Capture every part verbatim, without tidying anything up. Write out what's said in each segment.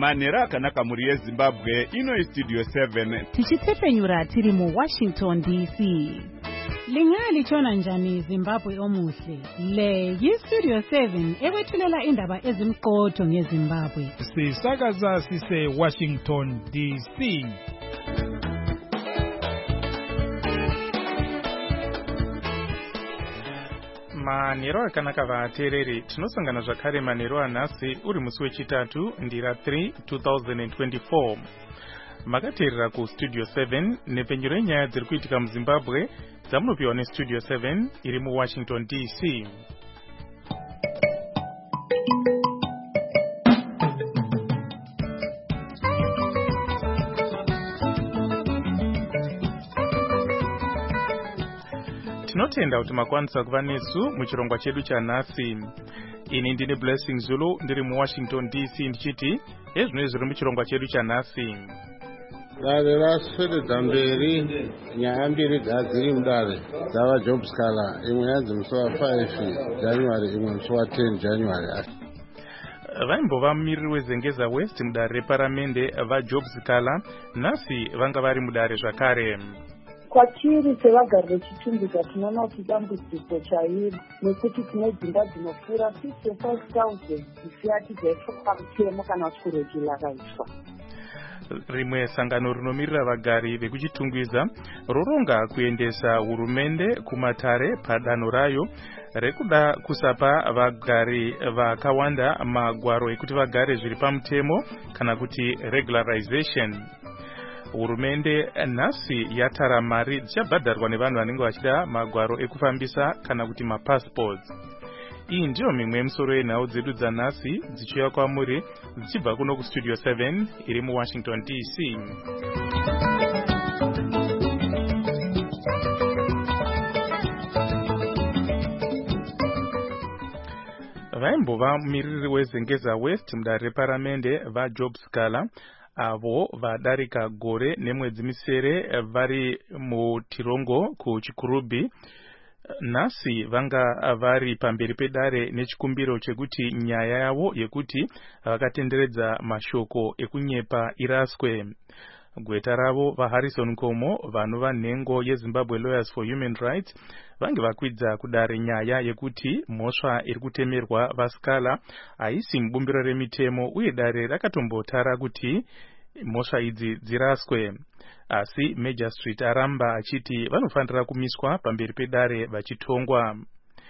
manhero akanaka mhuri yezimbabwe. Ino istudio seven tichitsepenyura tiri muwashington D C. Lingalitshona njani Zimbabwe omuhle? Le yistudio seven ekwethulela indaba ezimqotho ngeZimbabwe. Sisakaza sise Washington D C. Manhero akanaka vateereri, tinosangana zvakare manhero anhasi uri musi wechitatu ndira three two thousand twenty-four. Makateerera ku Studio seven nepenyero yenyaya dziri kuitika muZimbabwe dzamunopiwa neStudio seven iri muWashington D C. Tinotenda kuti makwanisa kuva nesu muchirongwa chedu chanhasi. Ini ndine Blessing Zulu ndiri muWashington D C ndichiti ezvino zviri muchirongwa chedu chanhasi. Dare raswededza mberi nyaya mbiri dzadziri mudare dzava job scala, imwe yanzi musi wa five January imwe musi wa ten January. Vaimbova mumiriri weZengeza West mudare reparamende vaJob Scala nhasi vanga vari mudare zvakare. Kwatiri sevagari vechitumbika tinoona kuti dambudziko chairo nekuti tine dzimba dzinopfuura fifty-five thousand zvisiyati dzaitwa mutemo kana kuti kuroji lakaiswa. Rimwe sangano rinomirira vagari vekuchitungwiza roronga kuendesa hurumende kumatare padanho rayo rekuda kusapa vagari vakawanda magwaro ekuti vagare zviri pamutemo kana kuti regularization. Hurumende nhasi yatara mari dzichabhadharwa nevanhu vanenge vachida magwaro ekufambisa kana kuti mapassports. Iyi ndiyo mimwe yemisoro yenhau dzedu dzanhasi dzichiuya kwamuri dzichibva kuno kuStudio seven iri muWashington D C. Vaimbova mumiriri weZengeza West mudare reparamende vaJob Scala avo vadarika gore nemwedzi misere vari mutirongo kuchikurubhi. Nhasi vanga vari pamberi pedare nechikumbiro chekuti nyaya yavo yekuti vakatenderedza mashoko ekunyepa iraswe. Gweta ravo vaHarrison Komo vanova nhengo yeZimbabwe Lawyers for Human Rights vange vakwidza kudare nyaya yekuti mhosva iri kutemerwa vaScala haisi mubumbiro remitemo uye dare rakatombotara kuti mhosva idzi dziraswe. Asi Magistrate aramba achiti vanofanira kumiswa pamberi pedare vachitongwa.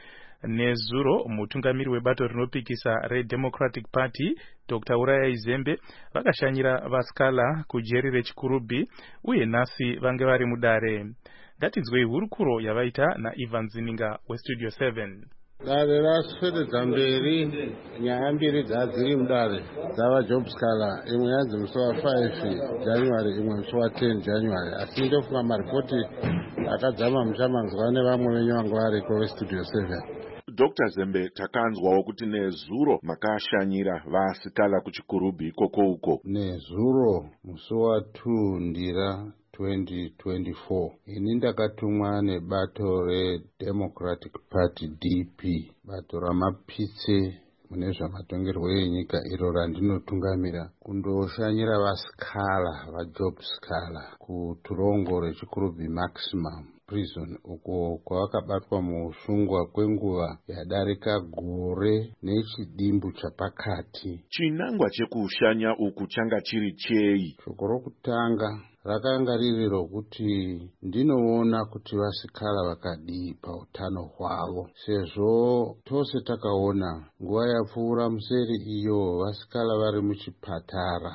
Nezuro mutungamiri webato rinopikisa reDemocratic Party Doctor Uraya Izembe vakashanyira vaScala kujeri rechikurubhi uye nhasi vange vari mudare. Ngatinzwei hurukuro yavaita naIvan Zininga weStudio seven. Dare raswededza mberi nyaya mbiri dzadziri mudare dzava job scala, imwe yanzi musi wa five January imwe musi wa ten January. Asi ndofunga maripoti akadzama muchamanzwa nevamwe venyu vangu variko veStudio seven. Doctor Zembe, takanzwawo kuti nezuro makashanyira vaScala kuchikurubhi ikoko uko. Nezuro musi wa two ndira twenty twenty-four ini ndakatumwa nebato reDemocratic Party D P, bato ramapitse mune zvamatongerwo enyika iro randinotungamira, kundoshanyira vaScala vaJob Scala kuturongo rechikurubhi maximum prison uko kwavakabatwa muusungwa kwenguva yadarika gore nechidimbu chapakati. Chinangwa chekushanya uku changa chiri chei? Shoko rokutanga rakanga riri rokuti ndinoona kuti vaScala vakadii pautano hwavo, sezvo tose takaona nguva yapfuura museri iyo vaScala vari muchipatara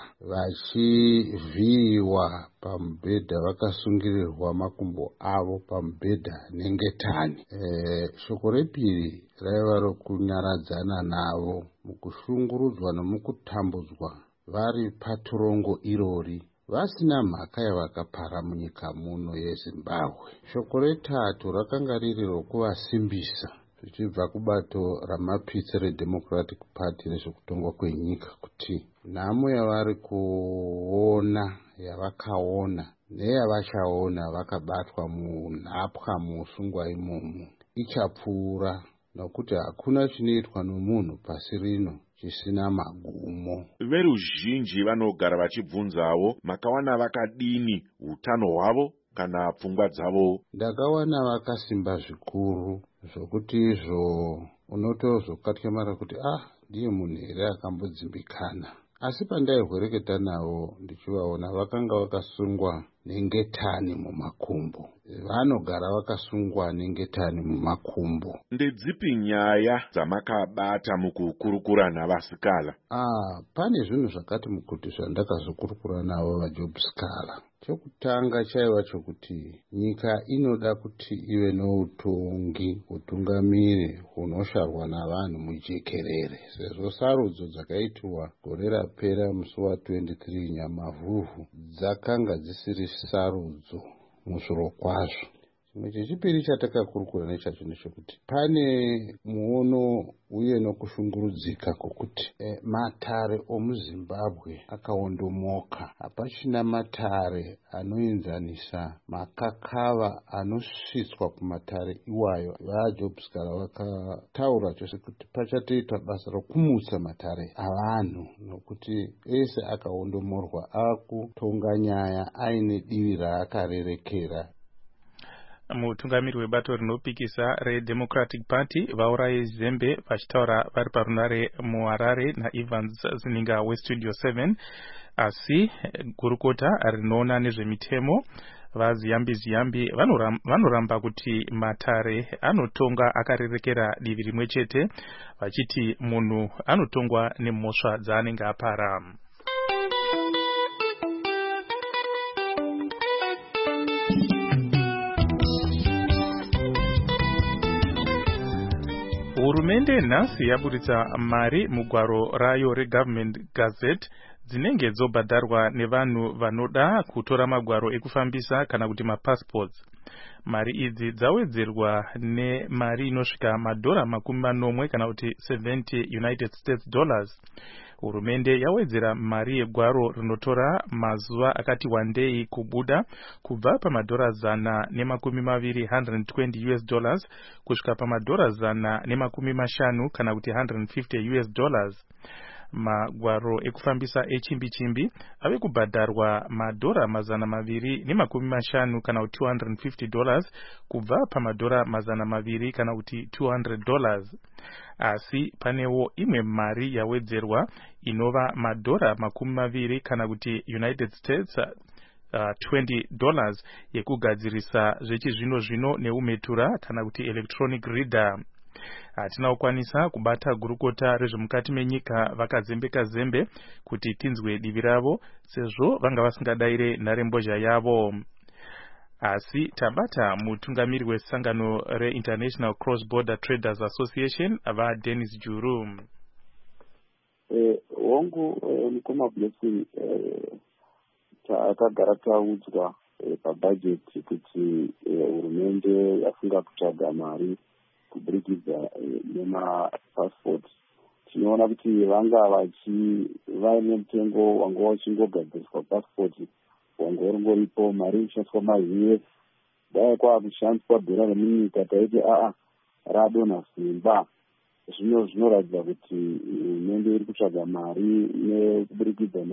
vachivhiyiwa pamubhedha vakasungirirwa makumbo avo pamubhedha nengetani. E, shoko repiri raiva rokunyaradzana navo mukushungurudzwa nomukutambudzwa vari paturongo irori vasina mhaka yavakapara munyika muno yeZimbabwe. Shoko retatu rakanga riri rokuvasimbisa zvichibva kubato ramapitse reDemocratic Party rezvekutongwa kwenyika kuti nhamo yavari kuona yavakaona neyavachaona vakabatwa munhapwa muusungwa imomo ichapfuura, nokuti hakuna chinoitwa nomunhu pasi rino chisina magumo. Veruzhinji vanogara vachibvunzawo makawana vakadini utano hwavo kana pfungwa dzavo. Ndakawana vakasimba zvikuru zvokuti izvo unotozokatyamara kuti ah ndiye munhu here akambodzimbikana. Asi pandaihwereketa navo ndichivaona vakanga vakasungwa nengetani mumakumbo. Vanogara vakasungwa nengetani mumakumbo. Ndedzipi nyaya dzamakabata mukukurukura navasikala? Ah, pane zvinhu zvakati mukuti zvandakazokurukura navo vaJobSkala. Chokutanga chaiva chokuti nyika inoda kuti ive noutongi, utungamiri hunosharwa navanhu mujekerere. Sezvo sarudzo dzakaitwa gore rapera musi wa23 Nyamavhuvhu dzakanga dzisiri sarudzo musoro kwazvo. Chimwe chechipiri chatakakurukura nechacho ndechekuti pane muono uye nokushungurudzika kwokuti e, matare omuZimbabwe akaondomoka. Hapachina matare anoenzanisa makakava anosvitswa kumatare iwayo. VaJobSkala vakataura chose kuti pachatoitwa basa rokumutsa matare avanhu, nokuti ese akaondomorwa akutonga nyaya aine divi raakarerekera. Mutungamiri webato rinopikisa reDemocratic Party vaurayi Zembe vachitaura vari parunare muHarare naEvans Zininga weStudio seven. Asi gurukota rinoona nezvemitemo vaZiyambi Ziyambi vanoramba, vanoramba kuti matare anotonga akarerekera divi rimwe chete, vachiti munhu anotongwa nemhosva dzaanenge apara. Hurumende nhasi yaburitsa mari mugwaro rayo reGovernment Gazette dzinenge dzobhadharwa nevanhu vanoda kutora magwaro ekufambisa kana kuti mapassports. Mari idzi dzawedzerwa nemari inosvika madhora makumi manomwe kana kuti seventy United States dollars. Hurumende yawedzera mari yegwaro rinotora mazuva akati wandei kubuda kubva pamadhora zana nemakumi maviri one hundred twenty US dollars kusvika pamadhora zana nemakumi mashanu kana kuti one hundred fifty US dollars. Magwaro ekufambisa echimbi chimbi ave kubhadharwa madhora mazana maviri nemakumi mashanu kana kuti two hundred fifty dollars kubva pamadhora mazana maviri kana kuti two hundred dollars. Asi panewo imwe mari yawedzerwa inova madhora makumi maviri kana kuti United States uh, twenty dollars yekugadzirisa zvechizvino zvino neumetura kana kuti electronic reader. Hatina kukwanisa kubata gurukota rezvemukati menyika vakazembeka zembe kuti tinzwe divi ravo sezvo vanga vasingadaire nharembozha yavo. Asi tabata mutungamiri wesangano reInternational Cross Border Traders Association ava Dennis Juru. Eh, wangu eh, mukoma blessing eh, takagara taudzwa eh, pabudget kuti hurumende eh, yafunga kutsvaga mari kuburikidza eh, nemapassport. Tinoona kuti vanga vachi vaine mutengo wanga wachingogadziriswa passport wanga ungoripo mari ishandiswa maUS dai kwakushandiswa dhora remunyika taiti aa radonha simba. Zvino zvinoratidza kuti hurumende iri kutsvaga mari nekuburikidza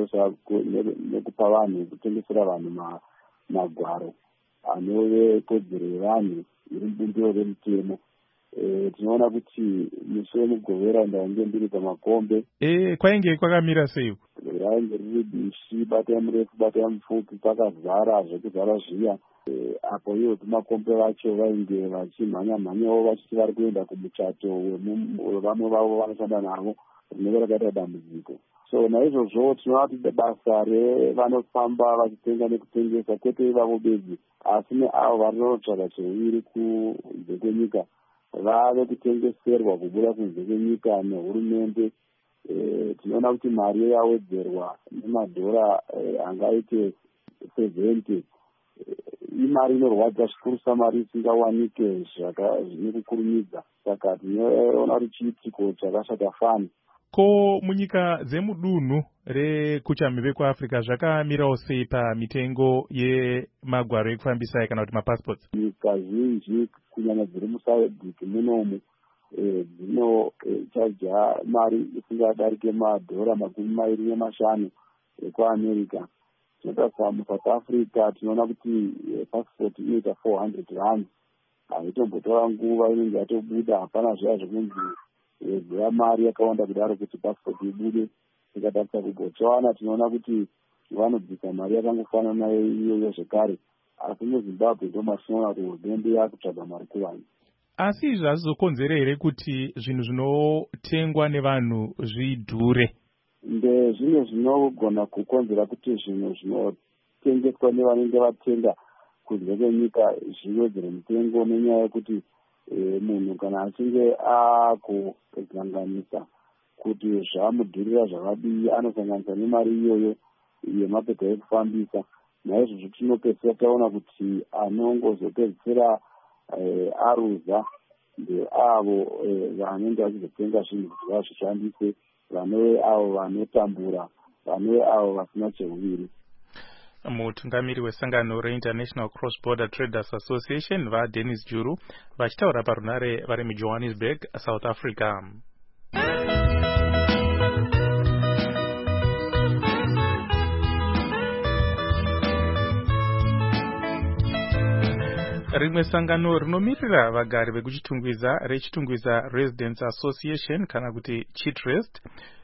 nekupa vanhu kutengesera vanhu magwaro anove kodzero yevanhu iri mubumbiro remutemo. E, tinoona kuti musi wemugovera ndainge ndiri pamakombe. E, kwainge kwakamira sei? Rainge riri bishi, batai murefu batai mupfupi, pakazara zvekuzara zviya. E, apo ivo kumakombe vacho vainge vachimhanya mhanyawo vachiti vari kuenda kumuchato wevamwe vavo vanoshanda navo rinenge rakaita dambudziko. So naizvozvo tinoona kuti basa revanofamba vachitenga nekutengesa kwete ivavo bedzi asi neavo varinotsvaga cheuviri kunze kwenyika vave kutengeserwa kubuda kunze kwenyika nehurumende. E, tinoona kuti mari yawedzerwa nemadhora e, angaite seventy. Imari inorwadza zvikuru, mari isingawanike zvine kukurumidza. Saka tinoona kuti chiitiko chakashata fani. Ko munyika dzemudunhu rekuchamhembe kwaAfrica zvakamirawo sei pamitengo yemagwaro ekufambisa kana kuti mapassports? Nyika zhinji kunyanya dziri musadhiki munomu dzinochaja mari isingadarike madhora makumi mairi nemashanu ekuamerica. Tinotarisa muSouth Africa tinoona kuti passport inoita four hundred rand. Haitombotora nguva inenge yatobuda, hapana zviya zvekunzi zveya mari yakawanda kudaro kuti passport ibude. Tikatarisa kuBotswana tinoona kuti vanobvisa mari yakangofanana iyoyo zvekare, asi muZimbabwe ndomashinoona kuti hurumende yakutsvaga mari kuvanhu. Asi izvi hazvizokonzera here kuti zvinhu zvinotengwa nevanhu zvidhure? Ndezvimwe zvinogona kukonzera kuti zvinhu zvinotengeswa nevanenge vatenga kunze kwenyika zviwedzere mutengo, nenyaya yekuti munhu kana achinge akuzanganisa kuti zvamudhurira zvakadii anosanganisa nemari iyoyo yemapepa ekufambisa. Naizvozvo tinopedzisira taona kuti anongozopedzisira aruza ndeavo vanenge vachizotenga zvinhu kuti vazvishandise, vanove avo vanotambura, vanove avo vasina cheuviri. Mutungamiri wesangano reInternational Cross Border Traders Association vaDennis Juru vachitaura parunare vari muJohannesburg, South Africa. Rimwe sangano rinomirira vagari vekuchitungwiza rechitungwiza Residents Association kana kuti Chitrest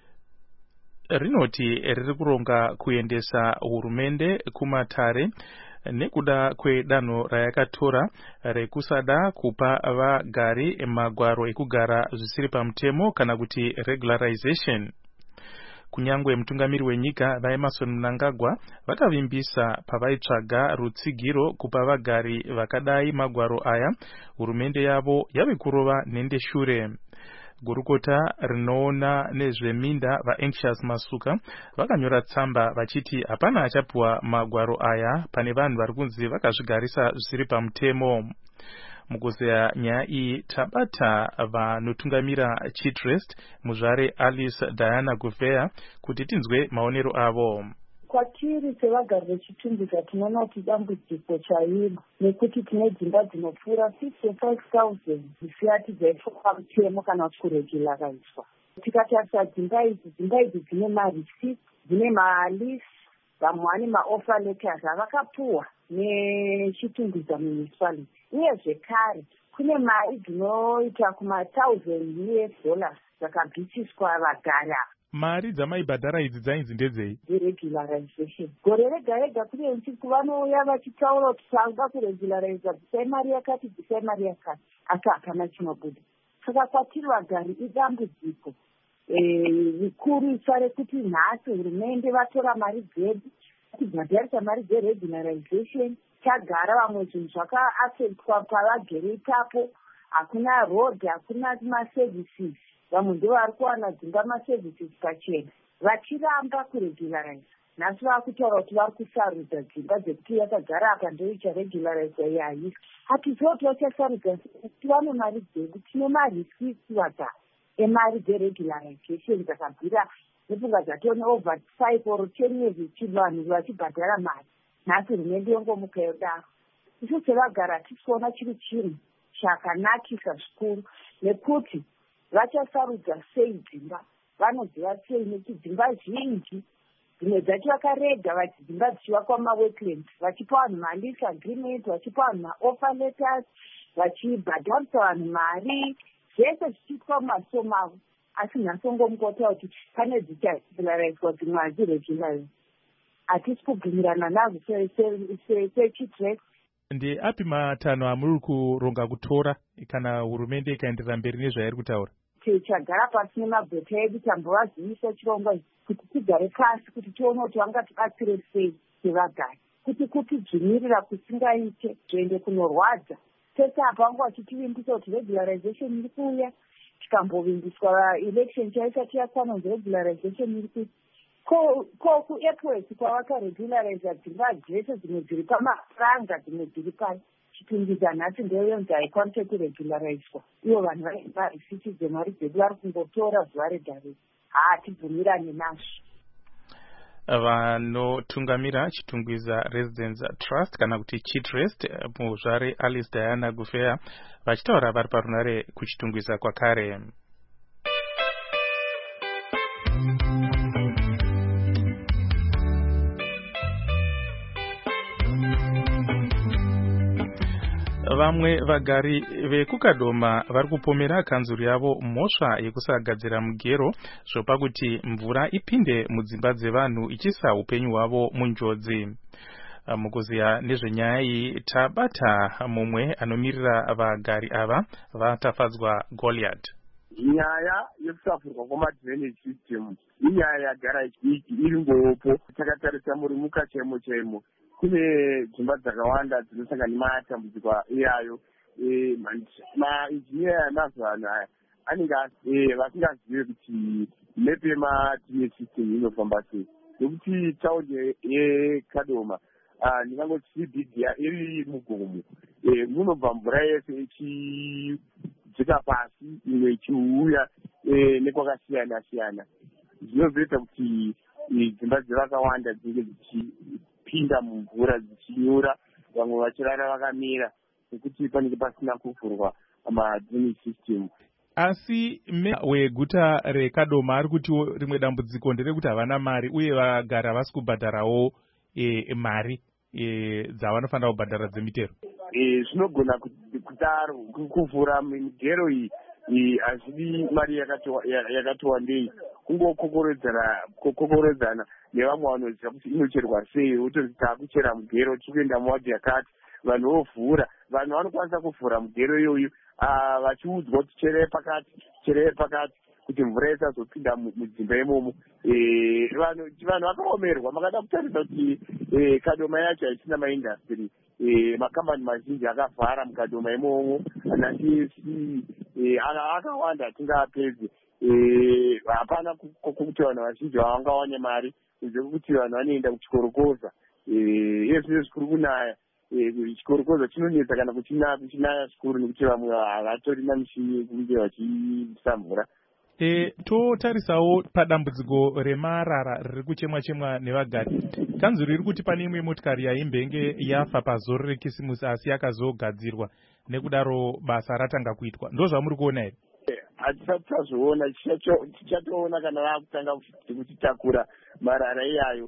rinoti riri kuronga kuendesa hurumende kumatare nekuda kwedanho rayakatora rekusada kupa vagari magwaro ekugara zvisiri pamutemo kana kuti regularization. Kunyangwe mutungamiri wenyika vaEmerson Mnangagwa vakavimbisa pavaitsvaga rutsigiro kupa vagari vakadai magwaro aya, hurumende yavo yave kurova nende shure. Gurukota rinoona nezveminda vaAnxious Masuka vakanyora tsamba vachiti hapana achapuwa magwaro aya pane vanhu vari kunzi vakazvigarisa zvisiri pamutemo. Mukuzeya nyaya iyi tabata vanotungamira Chitrest muzvare Alice Diana Guvea kuti tinzwe maonero avo. Kwatiri sevagari vechitumbika tinoona kuti dambudziko chairo nekuti tine dzimba dzinopfuura fifty-five thousand zvisiyati dzaitwa pamutemo kana kuti kuregularizwa. Tikatarisa dzimba idzi, dzimba idzi dzine marisi, dzine malisi, vamwe vane maoffer letters avakapuwa nechitungwiza municipality. Uye zvekare kune mari dzinoita kuma thousand U S dollars dzakabvisiswa vagara. Mari dzamaibhadhara idzi dzainzi ndedzei? Deregularization. Gore rega rega kune usiku vanouya vachitaura kuti tanga kuregulariza bvisai mari yakati, bvisai mari yakati, asi hapana chinobuda. Saka kwatiri vagari idambudziko rikurisa rekuti nhasi hurumende vatora mari dzedu kubhadharisa mari dzeregularization. Tagara vamwe zvinhu zvakaasetwa pavagere ipapo, hakuna road, hakuna maservices. Vamwe ndivo vari kuwana dzimba maservices pachena, vachiramba kuregulariza. Nhasi vakutaura kuti vari kusarudza dzimba dzekuti yakagara apa ndoicharegulariza yaisi. Hatiziva kuti vachasarudza kuti vane mari dzedu, tine marisiki vagara emari dzeregularization dzakabvira nepfunga dzatone over five or ten years vanhu vachibhadhara mari. Nhasi hurumende yongomuka yodaro. Isu sevagara hatisi kuona chiri chinhu chakanakisa zvikuru, nekuti vachasarudza sei dzimba, vanoziva sei nekuti dzimba zhinji dzimwe dzacho vakarega vati dzimba dzichivakwa mumawetlands, vachipa vanhu malisi agreement, vachipa vanhu maoffer letters, vachibhadharisa vanhu mari, zvese zvichiitwa mumasomo avo. Asi nhasi ongomuka kuti pane dzicharegularizwa dzimwe hadziregularizi. Hatisi kubvumirana nazvo seChitrest. Ndeapi matanho amuri kuronga kutora kana hurumende ikaenderera mberi nezvairi kutaura? Tichagara pasi nemabheta edu tambovazivisa chirongwa kuti tigare pasi kuti tione kuti vangatibatsire sei sevagari, kuti kutidzvinyirira kusingaite zvoende kunorwadza. Tese apa vangu vachitivimbisa kuti regularization iri kuuya, tikambovimbiswa election chaisati yakwana regularization iri kuuya. Ko kuairports kwavakaregulariza dzimba dzese dzimwe dziri pamafuranga dzimwe dziri pasi. Chitungwiza nhasi ndeyoyonzi haikwanise kuregularizwa. Ivo vanhu vaimba risiti dzemari dzedu vari kungotora zuva rega rega. Hatibvumirane nazvo. vanotungamira chitungwiza Residence Trust kana kuti Chitrust muzvare Alice Diana Gufeya vachitaura vari parunare kuchitungwiza kwakare. Vamwe vagari vekukadoma vari kupomera kanzuru yavo mhosva yekusagadzira mugero zvopa kuti mvura ipinde mudzimba dzevanhu ichisa upenyu hwavo munjodzi. Mukuziya nezvenyaya iyi tabata mumwe anomirira vagari ava vatafadzwa Goliath. Nyaya yekusafurwa kwamadrainage system inyaya yagara iri ngopo. Takatarisa muri mukachemo chemo kune dzimba dzakawanda dzinosangana nematambudziko iyayo. Mainjiniya emazuva anaya anenge vasingazive kuti mepe yemadrainage system inofamba sei, nekuti taundi yeKadoma ndingangoti Cbda iri mugomo, munobva mvura yese ichidzika pasi imwe ichiuya nekwakasiyana siyana. Zvinozoita kuti dzimba dzevakawanda dzinge dzichipinda mumvura dzichinyura, vamwe vachirara vakamira nekuti panenge pasina kuvhurwa madrainage system. Asi meya weguta reKadoma ari kuti rimwe dambudziko nderekuti havana mari uye vagari havasi kubhadharawo e, mari e, dzavanofanira kubhadhara dzemitero. Zvinogona kudaro kuvhura migero iyi hazvidi mari yakati wandei, kungokokoredzana nevamwe vanoziva kuti inocherwa sei, wotozi takuchera mugero tikuenda muwadhi yakati, vanhu vovhura. Vanhu vanokwanisa kuvhura mugero iyoyo vachiudzwa kuti cherei pakati cherei pakati kuti mvura isazopinda mudzimba imomo. Vanhu vakaomerwa. Makada kutarisa kuti Kadoma yacho haisina maindastry, makambani mazhinji akavhara mukadoma imomo, ana T S C akawanda atingapedzi. Hapana kuti vanhu vazhinji vavangawane mari kunze kwekuti vanhu vanoenda kuchikorokoza. Izvo zvikuru kunaya, chikorokoza chinonetsa kana kuchinaya zvikuru nekuti vamwe havatorina mishini yekunge vachisa mvura. E, totarisawo padambudziko remarara riri kuchemwa chemwa nevagari. Kanzuru riri kuti pane imwe motikari yaimbenge yafa pazoro rekisimusi asi yakazogadzirwa, nekudaro basa ratanga kuitwa. Ndo zvamuri kuona here? Hatisati tazviona, tichatoona kana vakutanga kutitakura marara iyayo.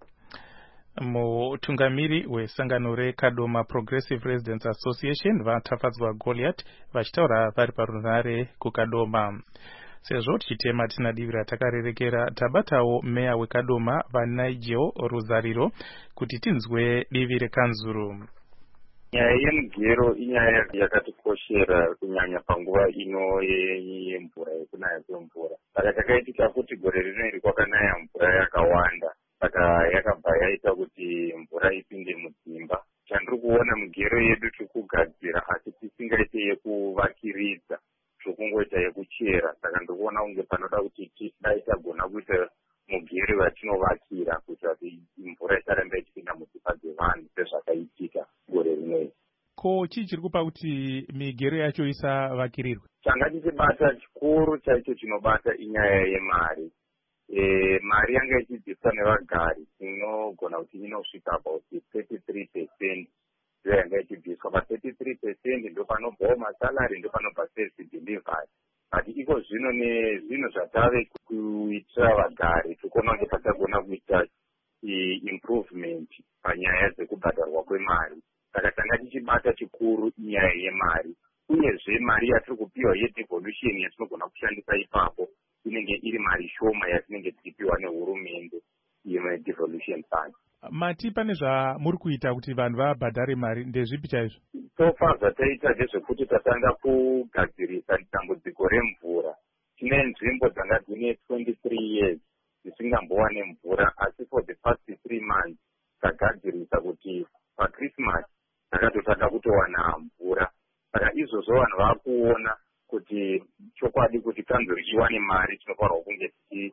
Mutungamiri wesangano reKadoma Progressive Residents Association vatafadzwa Goliath vachitaura vari parunare kuKadoma. Sezvo tichitema tinadivira takarerekera tabatawo meya weKadoma vaNigel Ruzariro kuti tinzwe divi rekanzuru. Nyaya yemugero inyaya yakatikoshera kunyanya panguva ino yemvura, yekunaya kwemvura. Saka takaitika kuti gore rino iri kwakanaya mvura yakawanda, saka yakabva yaita kuti mvura ipinde mudzimba. Chandiri kuona mugero yedu tikugadzira asi tisingaite yekuvakiridza, zvokungoita yekuchera. Saka ndikuona kunge panoda kuti dai tagona kuita mugero watinovakira kuitira kuti mvura isaramba ichipinda mudzimba dzevanhu sezvakaitika gore rinoi. Ko chii chiri kupa kuti migero yacho isavakirirwe? Changa tichibata chikuru chaicho chinobata inyaya yemari. E, mari yanga ichidzidziswa nevagari inogona kuti inosvika about thirty-three percent ndiyo yanga ichibviswa. Pa thirty-three percent ndo panobvawo masalari, ndo panobva service delivery. But iko zvino nezvinhu zvatave kuitira vagari tikuona kuti patagona kuita improvement panyaya dzekubhadharwa kwemari. Saka tanga tichibata chikuru nyaya yemari, uyezve mari yatiri kupiwa yedevolution yatinogona kushandisa ipapo inenge iri mari shoma yatinenge tichipiwa nehurumende yedevolution fund. Mati pane zvamuri kuita kuti vanhu vabhadhare mari ndezvipi chaizvo? So far zvataita ndezvekuti tatanga kugadzirisa dambudziko remvura. Tine nzvimbo dzanga dzine twenty-three years dzisingambowane mvura, asi for the past three months tagadzirisa kuti paChristmas takatotanga kutowana mvura. Saka izvozvo vanhu vakuona kuti chokwadi kuti kanzuru iwane mari tinofanirwa kunge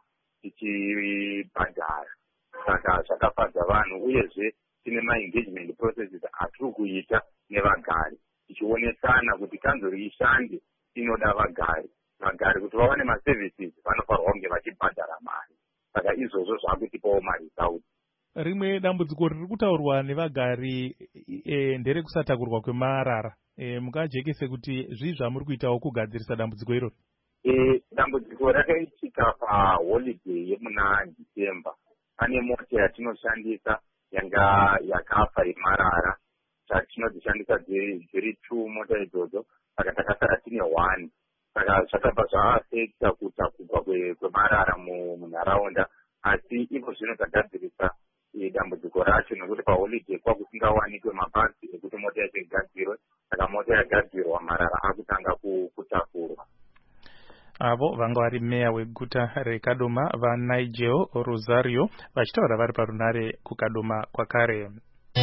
tichibhadhara. Saka zvakafadza vanhu, uyezve tine ma-engagement processes atiri kuita nevagari tichionesana kuti kanzuru ishande inoda vagari. Vagari kuti vawane ma-services vanofanirwa kunge vachibhadhara mari. saka izvozvo zvakutipawo maresults. Rimwe dambudziko riri kutaurwa nevagari e, nderekusatakurwa kwemarara. E, mukajekese kuti zvii zvamuri kuitawo kugadzirisa dambudziko iroro? E, dambudziko rakaitika paholiday yemuna December. Pane mota yatinoshandisa yanga yakafa yemarara. Tatinodzishandisa dziri two mota idzodzo, saka takasara tine one. Saka zvakabva zvaafekta kutakurwa kwemarara munharaunda, asi ivo zvino tagadzirisa dambudziko racho nekuti paholiday kwakusingawanikwe mabhazi ekuti mota yacho igadzirwe, saka mota yagadzirwa marara akutanga kutakurwa. Avo vanga vari meya weguta reKadoma vaNigel Rosario vachitaura vari parunare kuKadoma kwakare.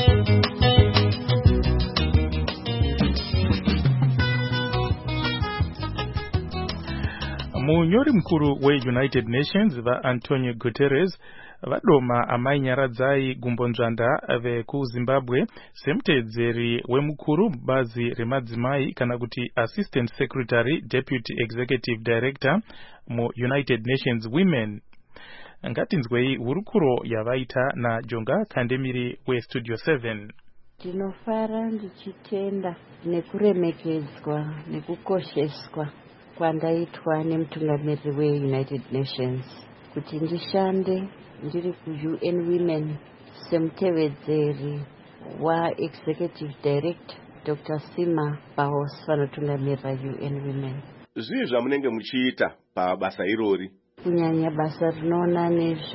Munyori mukuru weUnited Nations vaAntonio Guterres vadoma amai Nyaradzai Gumbonzvanda vekuZimbabwe semutedzeri wemukuru bazi remadzimai kana kuti Assistant Secretary Deputy Executive Director muUnited Nations Women. Ngatinzwei hurukuro yavaita naJonga Kandemiri weStudio seven. Ndinofara ndichitenda nekuremekedzwa nekukosheswa kwandaitwa nemutungamiriri weUnited Nations kuti ndishande ndiri ku-U N Women semutevedzeri wa-Executive Director Doctor Sima Bahos vanotungamirira U N Women. Zvii zvamunenge muchiita pabasa irori? Kunyanya basa rinoona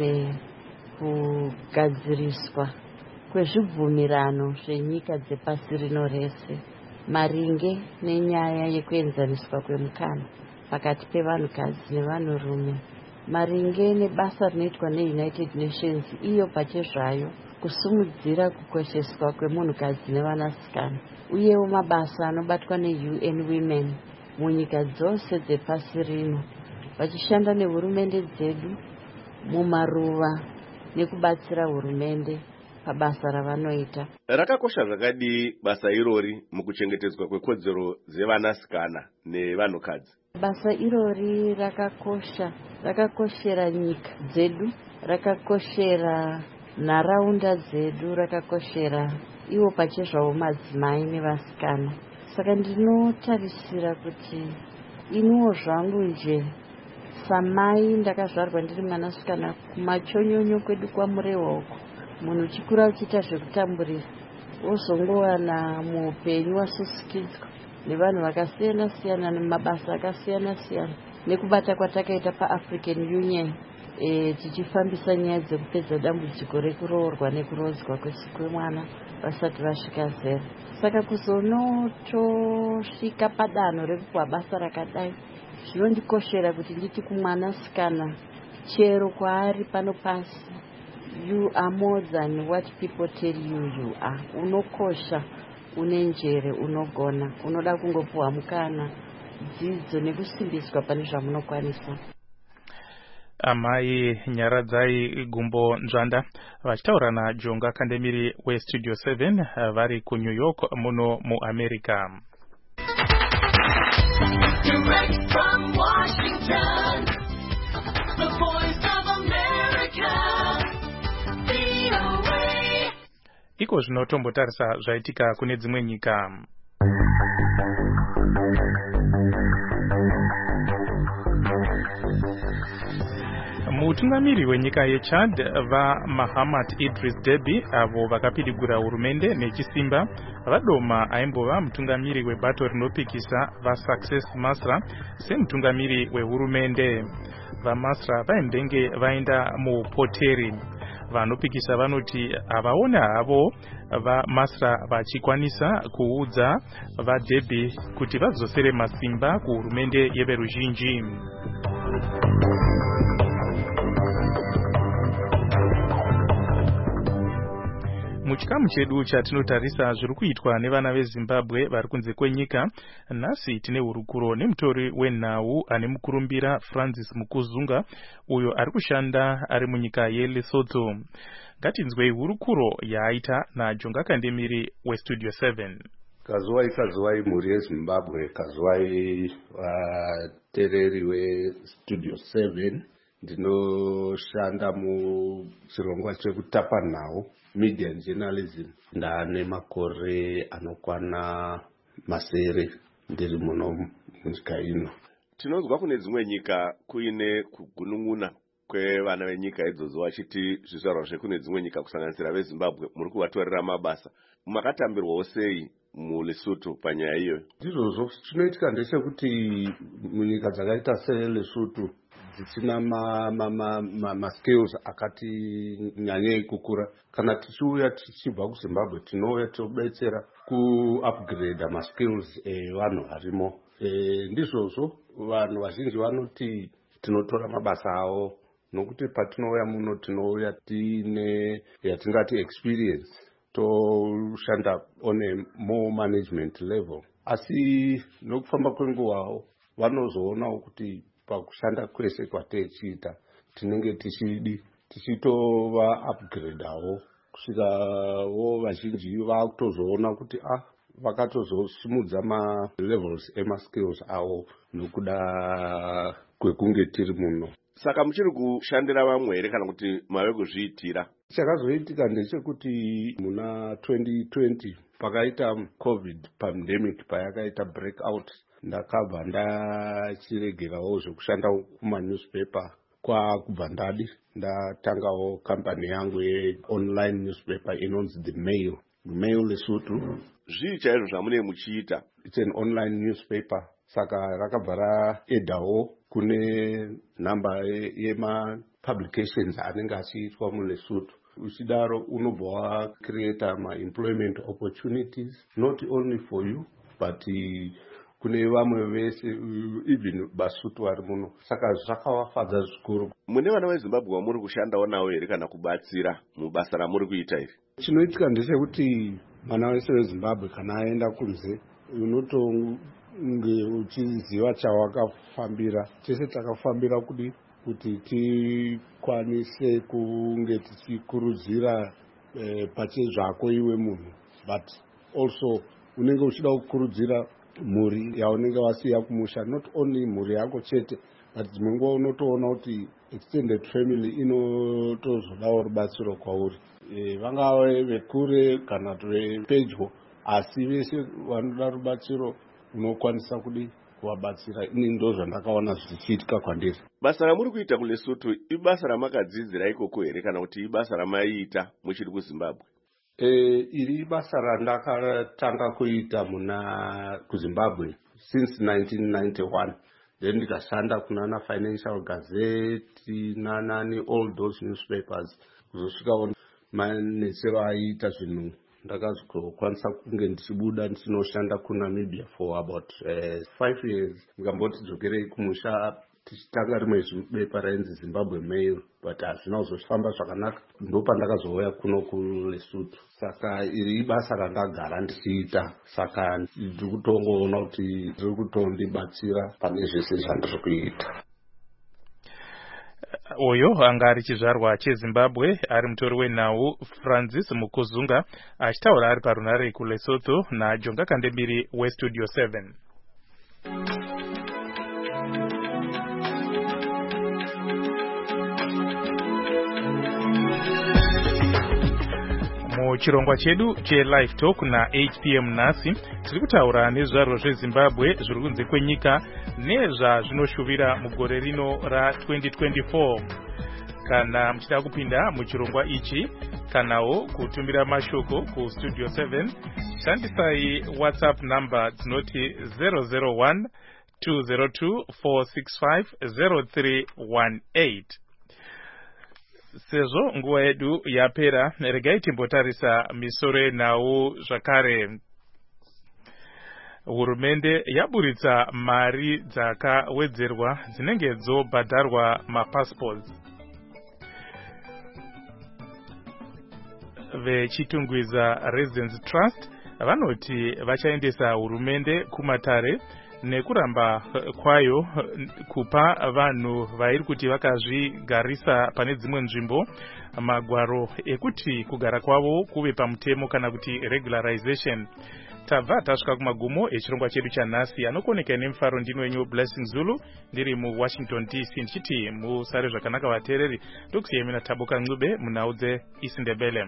nezvekugadziriswa kwezvibvumirano zvenyika dzepasi rino rese maringe nenyaya yekuenzaniswa kwemukana pakati pevanhukadzi nevanhurume, maringe nebasa rinoitwa neUnited Nations iyo pachezvayo kusumudzira kukosheswa kwemunhukadzi nevanasikana, uyewo mabasa anobatwa neU N Women munyika dzose dzepasi rino vachishanda nehurumende dzedu mumaruva nekubatsira hurumende pabasa ravanoita. Rakakosha zvakadii basa irori mukuchengetedzwa kwekodzero dzevanasikana nevanhukadzi? Basa irori rakakosha, rakakoshera nyika dzedu, rakakoshera nharaunda dzedu, rakakoshera ivo pachezvavo madzimai nevasikana. Saka ndinotarisira kuti inuwo zvangu nje samai ndakazvarwa ndiri mwanasikana kumachonyonyo kwedu kwamurehwa uko, munhu uchikura uchiita zvekutamburisa wozongowana muupenyu wasusikidzwa nevanhu vakasiyana siyana nemabasa akasiyana siyana nekubata kwatakaita paAfrican Union e, tichifambisa nyaya dzekupedza dambudziko rekuroorwa nekurodzwa kwemwana vasati vasvika zera. Saka kuzonotosvika padanho rekupuwa basa rakadai zvinondikoshera kuti nditi kumwanasikana chero kwaari pano pasi, you are more than what people tell you you are. Unokosha, unenjere, unogona, unoda kungopuwa mukana, dzidzo nekusimbiswa pane zvamunokwanisa. Amai Nyaradzai Gumbonzvanda vachitaura naJonga Kandemiri weStudio seven vari kuNew York muno muAmerica. Direct from Washington, the voice of America, V O A. Iko zvinotombotarisa zvaitika kune dzimwe nyika. Mutungamiri wenyika yeChad vaMahamat Idris Deby avo vakapidigura hurumende nechisimba vadoma aimbova mutungamiri webato rinopikisa vaSuccess Masra semutungamiri wehurumende. VaMasra vaindenge vaenda mupoteri. Vanopikisa vanoti havaona havo vaMasra vachikwanisa kuudza vaDeby kuti vadzosere masimba kuhurumende yeveruzhinji. Muchikamu chedu chatinotarisa zviri kuitwa nevana veZimbabwe vari kunze kwenyika, nhasi tine hurukuro nemutori wenhau ane mukurumbira Francis Mukuzunga uyo ari kushanda ari munyika yeLesotho. Ngatinzwei hurukuro yaaita naJonga Kandemiri weStudio seven. Kazuwai kazuwai mhuri yeZimbabwe, kazuwai vatereri weStudio seven. ndinoshanda muchirongwa chekutapa nhau media and journalism. Ndane makore anokwana masere ndiri muno munyika ino. Tinozwa kune dzimwe nyika kuine kugunun'una kwevana venyika idzodzo vachiti zvizvarwa zvekune dzimwe nyika kusanganisira veZimbabwe muri kuvatorera mabasa. Makatambirwawo sei muLesotho panyaya iyoyo? Ndizvozvo chinoitika ndechekuti munyika dzakaita seLesotho dzichina ma, ma, ma, ma, ma skills akati nyanyei kukura. Kana tichiuya tichibva kuZimbabwe tinouya tobetsera ku-upgrade ma skills evanhu varimo. E, ndizvozvo vanhu vazhinji vanoti tinotora mabasa avo nokuti patinouya muno tinouya tine yatingati experience toshanda on a more management level. Asi nokufamba kwenguva vanozoonawo kuti pakushanda kwese kwatechiita tinenge tichidi tichitova upgrade avo kusvikawo vazhinji vakutozoona kuti ah vakatozosimudza ma levels ema skills avo nokuda kwekunge tiri muno. Saka muchiri kushandira vamwe here kana kuti mave kuzviitira? Chakazoitika ndechekuti muna twenty twenty pakaita covid pandemic payakaita breakout, ndakabva ndachiregerawo zvekushanda kuma newspaper kwakubva ndadi ndatangawo company yangu ye-online newspaper inonzi The Mail. The Mail Lesotho. Zvii chaizvo zvamune muchiita? It's an online newspaper. Saka rakabva raedawo kune namba yema publications anenge achiitwa muLesotho. Uchidaro unobva wacreata ma-employment opportunities not only for you but kune vamwe vese even Basotho vari muno. Saka zvakavafadza zvikuru. Mune vana veZimbabwe vamuri kushandawo navo here kana kubatsira mubasa ramuri kuita iri? Chinoitika ndechekuti mwana wese weZimbabwe kana aenda kunze unotonge uchiziva chawakafambira. Tese takafambira kudi kuti tikwanise kunge tichikurudzira eh, pachezvako iwe munhu, but also unenge uchida kukurudzira mhuri yaunenge wasiya kumusha, not only mhuri yako chete but dzimwe nguva unotoona kuti extended family inotozodawo rubatsiro kwauri. E, vangave vekure kana vepedyo, asi vese vanoda rubatsiro unokwanisa kudi kuvabatsira. Ini ndo zvandakaona zvichiitika kwandiri. Basa ramuri kuita kuLesotho ibasa ramakadzidzira ikoko here kana kuti ibasa ramaiita muchiri kuZimbabwe? E, iri basa randakatanga kuita muna kuZimbabwe since nineteen ninety-one. Then ndikashanda kunana Financial Gazette nanani all those newspapers kuzosvika manetsero aiita zvinhu ndakazokwanisa kunge ndichibuda ndichinoshanda kuNamibia for about uh, five years. Ndikamboti dzokerei kumusha tichitanga rimwe zibepa rainzi Zimbabwe Mail but hazvina kuzofamba zvakanaka. Ndopandakazouya kuno kuLesotho. Saka iri ibasa randagara ndichiita. Saka ndiri kutongoona kuti ndiri kutondibatsira pane zvese zvandiri kuita. Oyo anga ari chizvarwa cheZimbabwe ari mutori wenhau Francis Mukuzunga achitaura ari parunare kuLesotho naJonga Kandembiri weStudio seven. Muchirongwa chedu cheLive Talk na eight p m nhasi tiri kutaura nezvizvarwa zveZimbabwe zviri kunze kwenyika nezvazvinoshuvira mugore rino ratwenty twenty-four. Kana muchida kupinda muchirongwa ichi kanawo kutumira mashoko kuStudio seven, shandisai WhatsApp number dzinoti zero zero one two zero two four six five zero three one eight. Sezvo nguva yedu yapera, regai timbotarisa misoro yenhau zvakare. Hurumende yaburitsa mari dzakawedzerwa dzinenge dzobhadharwa mapassports. Vechitungwiza Residence Trust vanoti vachaendesa hurumende kumatare nekuramba kwayo kupa vanhu vairi kuti vakazvigarisa pane dzimwe nzvimbo magwaro ekuti kugara kwavo kuve pamutemo kana kuti regularization. tabva tasvika kumagumo echirongwa chedu chanhasi anokuoneka nemufaro ndini wenyu Blessing Zulu ndiri muWashington D C ndichiti musare zvakanaka vateereri ndokusiyai mina Taboka Ncube munhau dzeIsiNdebele.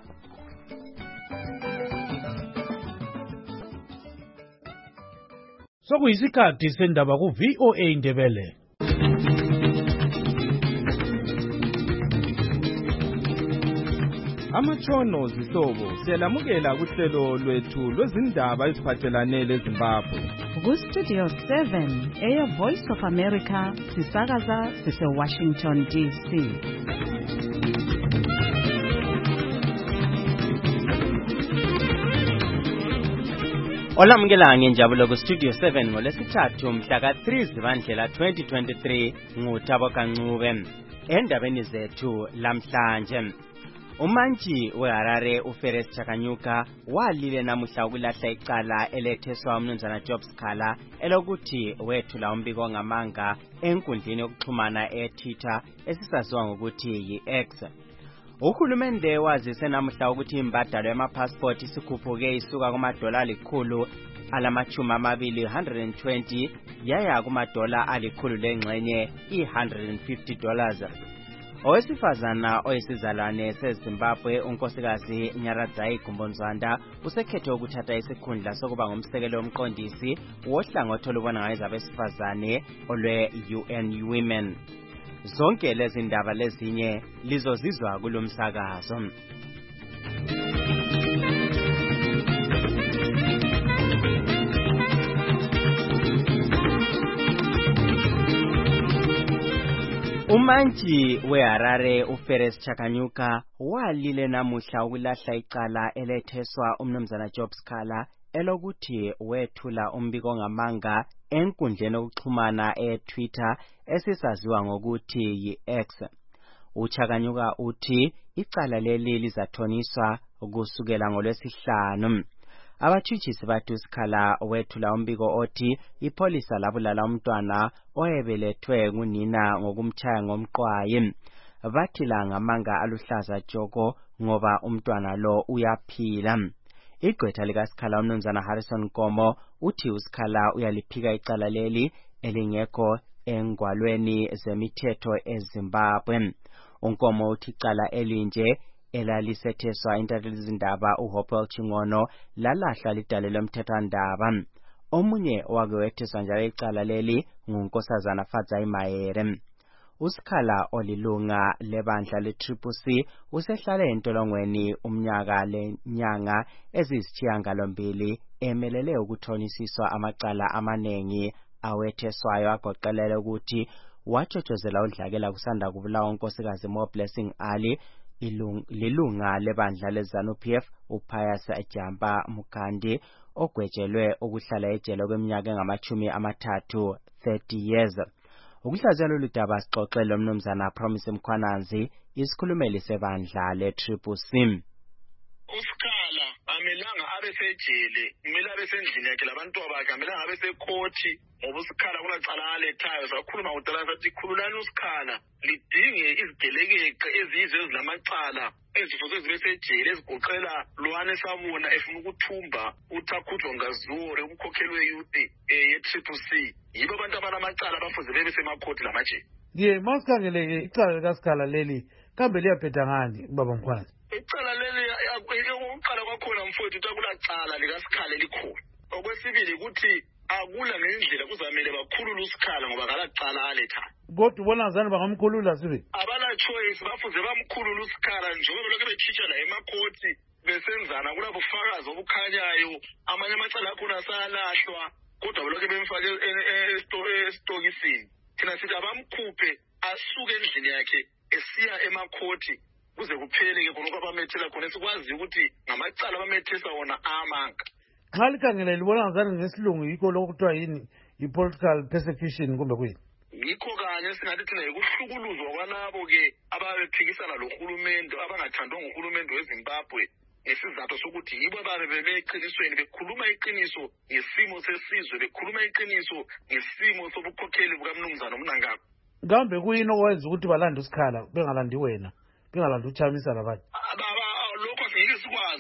Sokuyisikhathi sendaba ku-V O A Ndebele. Amatshono zihlobo siyalamukela kuhlelo lwethu lwezindaba eziphathelane leZimbabwe. Ku-Studio seven eya Voice of America sisakaza sise-Washington D C. Olamukela ngenjabulo ku-Studio seven ngolesithathu mhla ka-three Zibandlela twenty twenty-three nguTaboka Ncube. Endabeni zethu lamhlanje, umantshi weHarare uFerris Chakanyuka walile namuhla ukulahla icala eletheswa umnumzana Job Sikhala elokuthi wethula umbiko ngamanga enkundleni yokuxhumana eTwitter esisaziwa ngokuthi yi-X. Uhulumende wazise namuhla ukuthi imbadalo yamapassport isikhuphuke isuka kumadola alikhulu alamachumi amabili one hundred twenty yaya kumadola alikhulu lengxenye i-one hundred fifty dollars. Owesifazana oyisizalwane seZimbabwe unkosikazi Nyaradzai Gumbonzwanda usekhethe ukuthatha isikhundla sokuba ngumsekeli womqondisi wohlangothi olubona ngayo abesifazane olwe-U N Women. Zonke lezi ndaba lezinye lizozizwa kulomsakazo. Umantshi weHarare uFerris Chakanyuka walile namuhla ukulahla icala eletheswa umnumzana Job Sikhala elokuthi wethula umbiko ngamanga enkundleni yokuxhumana eTwitter esisaziwa ngokuthi yi-X. UChakanyuka uthi icala leli lizathoniswa kusukela ngoLwesihlanu. Abatshutshisi bathi uSikhala wethula umbiko othi ipolisa labulala umntwana oyebelethwe ngunina ngokumtshaya ngomqwayi. Bathi la ngamanga aluhlaza tshoko ngoba umntwana lo uyaphila. Igqwetha likaSikhala umnumzana Harrison Nkomo uthi uSikhala uyaliphika icala leli elingekho engwalweni zemithetho eZimbabwe. Unkomo uthi icala elinje elalisetheswa intathelizindaba uHopewell Chingono lalahla lidale lomthethwandaba. Omunye wake wetheswa njalo icala leli ngunkosazana Fadzai Mahere. uSikhala olilunga lebandla le-Triple C usehlale entolongweni umnyaka lenyanga eziyisishiyagalombili emelele ukuthonisiswa amacala amanengi awetheswayo agoqelele ukuthi watshotshozela udlakela kusanda kubulawa unkosikazi Blessing Ali lilunga lebandla leZANU P F uPius Ajampa Mukhandi ogwejelwe ukuhlala ejele kweminyaka engamachumi amathathu thirty years. Ukuhlaziya lolu daba sixoxele umnumzana Promise Mkhwananzi isikhulumeli sebandla le-Triple C. uSikhala amelanga abe sejele, kumele abe sendlini yakhe labantu bakhe, amelanga abe sekhothi ngoba uSikhala kunacala alethayo. Sakhuluma kudala sathi khululani uSikhala lidinge izigelekeqe ezizwe ezinamacala ezifuze zibe sejele ezigoqela Lwane Sabona efuna ukuthumba uThakhutjwa Ngazure umkhokheli we-youth ye-Triple C. Yibo abantu abanamacala abafuze bebe semakhoti lamajele. Ye masikhangele icala likaSikhala leli kambe liyaphetha ngani baba Mkhwananzi? Icala leli ukuqala kwakhona mfowethu ukuthi akulacala likaSikhala elikhona. Okwesibili ukuthi akula ngendlela kuzamele bakhulule uSikhala ngoba kalacala alethayo. Kodwa ubona ngazani bangamkhulula sibe? Abala choice bafuze bamkhulule uSikhala njengoba lokho betshitsha la emakhoti besenzana kulabo bufakazi obukhanyayo. Amanye amacala akhona asalahlwa kodwa lokho bemfake estokisini. Thina sithi abamkhuphe asuke endlini yakhe esiya emakhoti kuze kuphele ke khona kwabamethela khona sikwazi ukuthi ngamacala abamethesa wona amanga. Xa likhangela libona ngazani ngesilungu yikho lokuthiwa yini i-political persecution kumbe kuyini? Yikho kanye singathi thina yikuhlukuluzwa kwanabo ke ababephikisana lohulumende abangathandwa nguhulumende weZimbabwe ngesizathu sokuthi yibo ababe bebeqinisweni bekhuluma iqiniso ngesimo sesizwe, bekhuluma iqiniso ngesimo sobukhokheli bukamnumzana uMnangagwa. Kambe kuyini okwenza ukuthi balande uSikhala bengalandi wena, bengalandi uChamisa labantu? Lokho singeke sikwazi ukuthi balande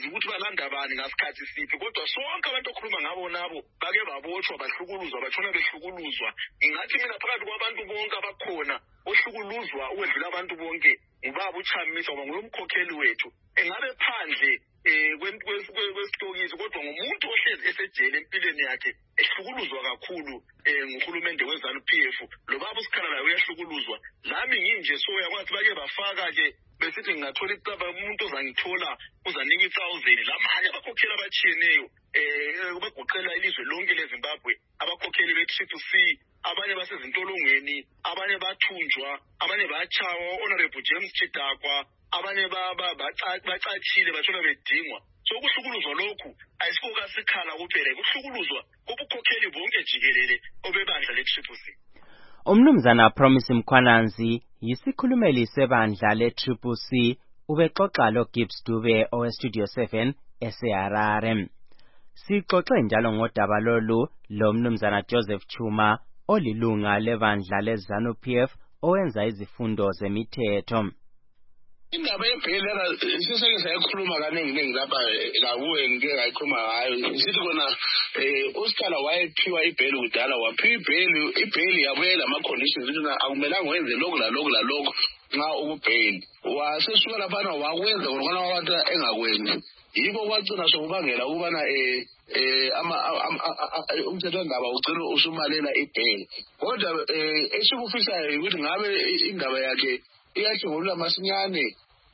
uthanda bani ngasikhathi siphi kodwa sonke abantu okhuluma ngabo nabo bake babotshwa bahlukuluzwa batshona behlukuluzwa ngathi mina phakathi kwabantu bonke abakhona ohlukuluzwa uwedlula abantu bonke ubaba uChamisa ngoba ngumkhokheli wethu engabe phandle eh kwesitokisi kodwa ngumuntu ohlezi esejele empilweni yakhe ehlukuluzwa kakhulu eh nguhulumende weZanu P F lo baba uSikhala laye uyahlukuluzwa nami nginje soya kwathi bake bafaka ke besithi ngingathola icaba umuntu ozangithola uzanika i thousand lamanye abakhokheli abachiyeneyo eh bagoqela ilizwe lonke leZimbabwe abakhokheli be-Triple C abanye basezintolongweni abanye bathunjwa abanye bachawa Honorable James Chidakwa abanye baba bacachile bathola bedingwa so kuhlukuluzwa lokhu ayisikuka Sikhala kuphela kuhlukuluzwa ubukhokheli bonke jikelele obebandla le-Triple C. Umnumzana Promise Mkhwananzi yisikhulumeli sebandla le-Triple C ubexoxa lo Gibbs Dube owe Studio seven eseHarare. Sixoxe njalo ngodaba lolu lo mnumzana Joseph Chuma olilunga lebandla leZanu P F owenza izifundo zemithetho. Indaba yebheli siseke sayikhuluma kaningi ningi lapha lakuwe ngike ngayikhuluma ngayo sithi kona eh uSikhala wayephiwa ibheli kudala waphiwa ibheli ibheli yabuye lama conditions ukuthi akumelanga wenze lokho la lokho la lokho nxa ukubheli wasesuka lapha wakwenza ngokona wabantu engakwenzi yibo kwagcina sokubangela ukubana eh eh ama umthetho ndaba ugcina usumalela ibheli kodwa eh esikufisayo ukuthi ngabe indaba yakhe iyashungulula masinyane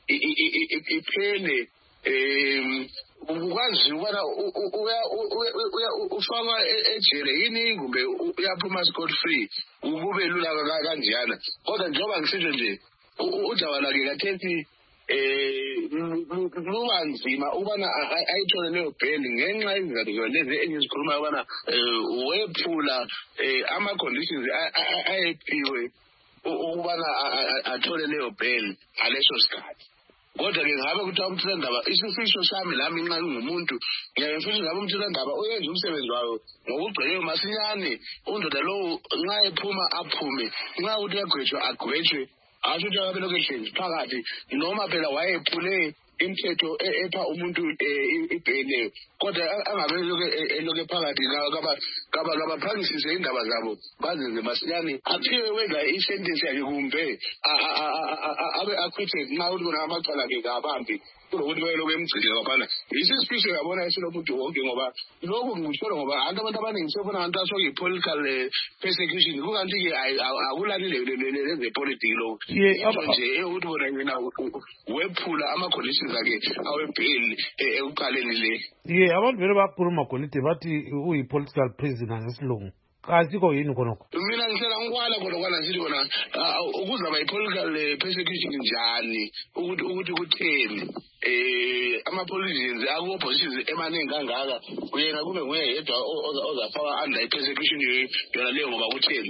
iphele em ukwazi ubana uya ufaka ejele yini kumbe uyaphuma scot free ukube lula kanjani kodwa njengoba ngisitsho nje udaba lakhe kathethi eh lubanzima ubana ayithole leyo bheli ngenxa yezizathu lezi engizikhuluma ubana wephula ama conditions ayephiwe ukubana athole leyo bheli ngaleso sikhathi kodwa ke ngabe kuthiwa umthethondaba isifisho sami lami nxa ngumuntu ngiyafisa ngabe umthethondaba uyenza umsebenzi wayo ngokugcweleyo masinyane undoda lowo nxa ephuma aphume nxa uthi uyagwetshwa agwetshwe asho ukuthi akabe lokhu ehlezi phakathi noma phela wayephule imithetho epha umuntu ibhele kodwa angabe lokhu phakathi kaba kabaphangisise indaba zabo bazenze masinyane aphiwe wenza isentence yakhe kumbe abe acquitted nxa uthi kona amacala akhe kabambi kulokuthi bayelokhu emgcine kwaphana isisifiso yabona esilomuntu wonke ngoba lokhu ngikusholo ngoba abantu abantu abaningi sebona abantu asoke i-political persecution kukanti-ke akulalile lezepolitiki lokhu into nje ukuthi bona yena wephula ama-conditions akhe awebheli ekuqaleni le ye abantu vele bakhuluma golide bathi uyi-political prisoner ngesilungu kasikho yini khonokho mina ngisela ngikwala khona kwana ngithi kona ukuzaba i-political persecution njani ukuthi ukuthi kutheni eh ama-politicians aku-oppositions emaningi kangaka uyena kube nguye yedwa ozafaka under i-persecution yona leyo ngoba kutheni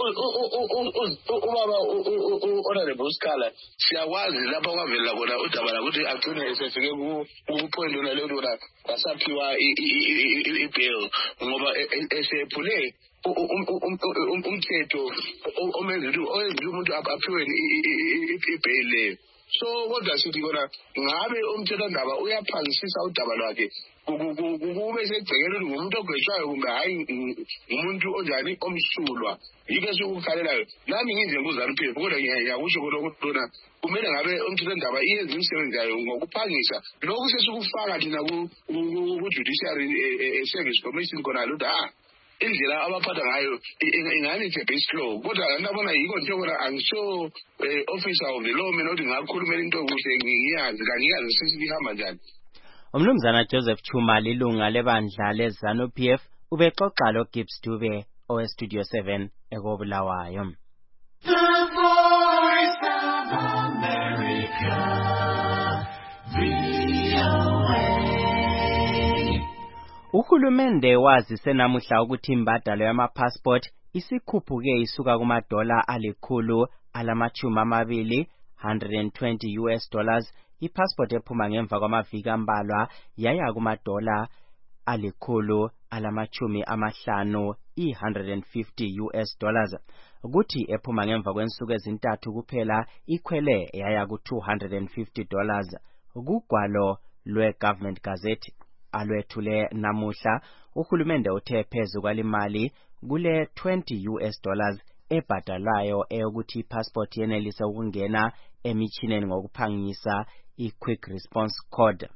ubaba u-Honorable Sikhala siyakwazi lapha kwavelela khona udaba lakuthi agcine esefike kupoint yona leyo kona kasaphiwa i-bail ngoba esephule umthetho omenza ukuthi umuntu aphiwe ibheli leyo so kodwa sithi kona ngabe umthethondaba uyaphangisisa udaba lwakhe kube segcekela ukuthi ngumuntu ogwetshwayo kumbe hayi ngumuntu onjani omsulwa yike sikukhalelayo nami nginje nguzanu P F kodwa ngiyakusho khona ukuthi lona kumele ngabe umthethondaba iyenza imisebenzi yayo ngokuphangisa lokhu sesikufaka thina ku-judiciary service commission khona lutho ah indlela abaphatha ngayo ingani it's a bit slow kodwa ndabona yiko nje bona angiso officer of the law mina ukuthi ngakhulumela into kuhle ngiyazi kangiyazi sisi ihamba njani. Umnumzana Joseph Chuma lilunga lebandla leZanu P F ubexoxa lo Gibbs Dube owe Studio seven ekobulawayo. The Voice of America, V O A. Uhulumende wazise namuhla ukuthi imbadalo yama-passport isikhuphuke isuka kumadola alikhulu alamachumi amabili one hundred twenty U S dollars ipassport ephuma ngemva kwamaviki ambalwa yaya kumadola alikhulu alamachumi amahlanu one hundred fifty U S dollars kuthi ephuma ngemva kwensuku ezintathu kuphela ikhwele yaya ku two hundred fifty dollars kugwalo lwe-Government Gazette alwethule namuhla, uhulumende uthe phezu kwalimali kule twenty U S dollars ebhadalayo eyokuthi ipassport yenelise ukungena emichineni ngokuphangisa i-Quick Response Code.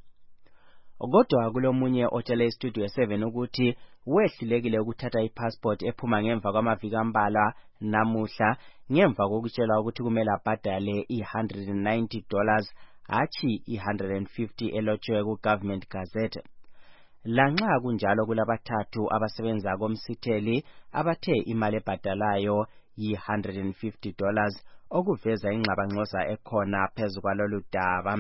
Kodwa kulomunye otshele iStudio seven ukuthi wehlulekile ukuthatha ipassport ephuma ngemva kwamaviki ambalwa namuhla ngemva kokutshelwa ukuthi kumele abhadale i-one hundred ninety dollars hathi i-one hundred fifty elotshiwe ku-Government Gazette. Lanxa kunjalo kulabathathu abasebenza komsitheli abathe imali ebhadalayo yi-one hundred fifty dollars okuveza ingxabangxoza ekhona phezu kwalolu daba.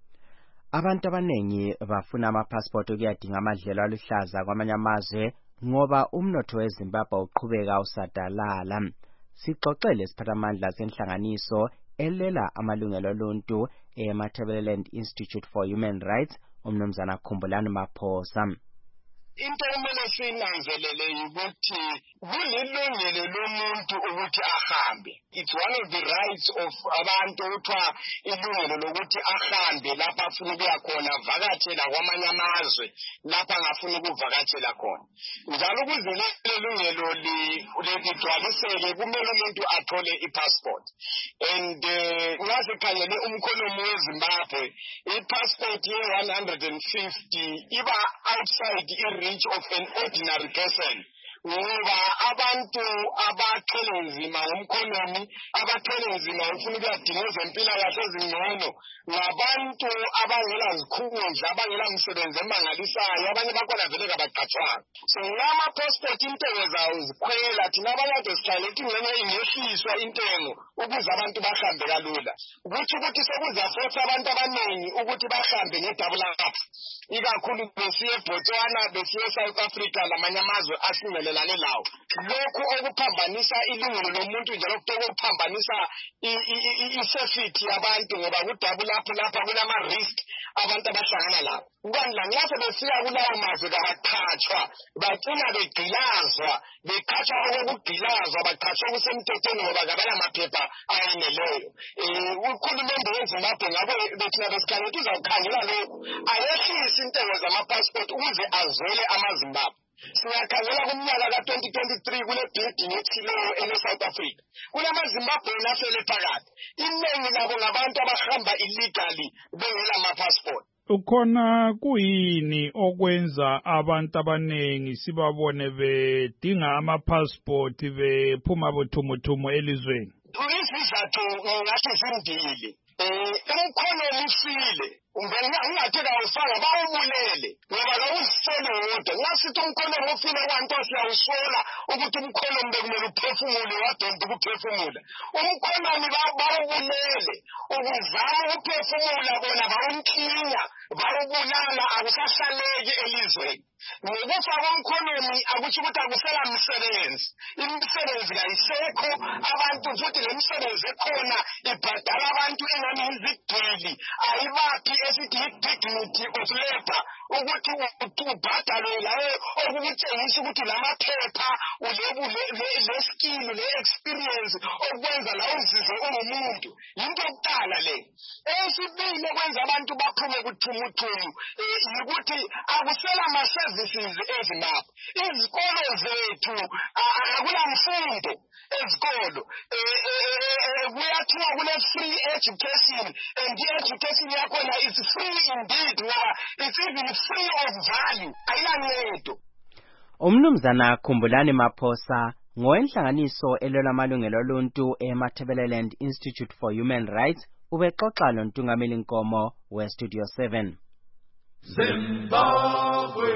Abantu abanengi bafuna ama-passport ukuyadinga amadlelo aluhlaza kwamanye amazwe ngoba umnotho weZimbabwe uqhubeka usadalala. Sixoxele isiphathamandla senhlanganiso elela amalungelo oluntu eMatabeleland Institute for Human Rights, umnumzana Khumbulani Maphosa. Into emele siyinanzelele ukuthi kulilungelo lomuntu ukuthi ahambe. It's one of the rights of abantu ukuthiwa ilungelo lokuthi ahambe lapha afuna ukuya khona, vakatshela kwamanye amazwe lapha angafuna ukuvakatshela khona. Njalo ukuze lelo lungelo ligcwaliseke kumele umuntu athole i-passport. And nxa sikhangele umkhonomi weZimbabwe, i-passport ye-one hundred fifty iba outside i reach of an ordinary person. Ngoba abantu abathwele nzima ngomkhonomi, abathwele nzima ufuna ukuyadinga ezempilakahle ezingcono, ngabantu abangela zikhundla, abangela msebenzi emangalisayo, abanye bakhona vele kabaqatshwanga. So ngama passport intengo zawo zikhwela, thina abanye sihlale ukuthi ngene ingehliswa intengo ukuze abantu bahambe kalula. Ukuthi ukuthi sekuzaforce abantu abaningi ukuthi bahambe nge-double up. Ikakhulu besiye eBotswana, besiye South Africa lamanye amazwe asingelelane lawo. Lokhu okuphambanisa ilungelo lomuntu njalo okuphambanisa i-safety yabantu ngoba ku-double up lapha kunama-risk abantu abahlangana lapho. Kwandla nxa sebesiya kulawo mazwe kabaqhatshwa, bagcina begqilazwa, beqhatshwa okokugqilazwa, baqhatshwa okusemthethweni ngoba kabala maphepha ayeneleyo. Uhulumende weZimbabwe ngabe bethina besikhangela ukuthi uzawukhangela lokhu, ayehlise intengo zama-passport ukuze azwele amaZimbabwe. Siyakhangela kumnyaka ka-twenty twenty-three kule building ethileyo ene-South Africa. KulamaZimbabwean asele phakathi. Iningi labo ngabantu abahamba illegally bengela ama-passport. Ukhona kuyini okwenza abantu abanengi sibabone bedinga ama-passport bephuma bothumuthumu elizweni? Izizathu ngathi zimbili. Umkhonomi ufile. Ungathi kawufanga bawubulele ngoba kawusele wodwa. Nxa sithi umkhonomi ufile kwanto siyawusola ukuthi umkhonomi bekumele uphefumule wadonda ukuphefumula. Umkhonomi bawubulele, ukuzama ukuphefumula bona bawunkinya, bawubulala, akusahlaleki elizweni. Ngokufa komkhonomi akutsho ukuthi akusela msebenzi. Imisebenzi kayisekho, abantu futhi le misebenzi ekhona ibhadala abantu engani izigcwili, ayibaphi esithi i-dignity of labor, ukuthi ubhadalwe layo okukutshengisa ukuthi lamaphepha le-skill, le-experience okwenza la uzizwe ungumuntu. Yinto yokuqala le. Esibili okwenza abantu baphume kuthumuthumu yikuthi akusela ama-services eZimbabwe. Izikolo zethu akula mfundo ezikolo. Kuyathiwa kule free education, and i-education yakhona is free indeed ngoba it's even free of value. Ayinancedo. Umnumzana Khumbulani Maphosa ngowenhlanganiso elwela amalungelo oluntu eMatabeleland Institute for Human Rights ubexoxa lontungameli Nkomo weStudio seven. Zimbabwe.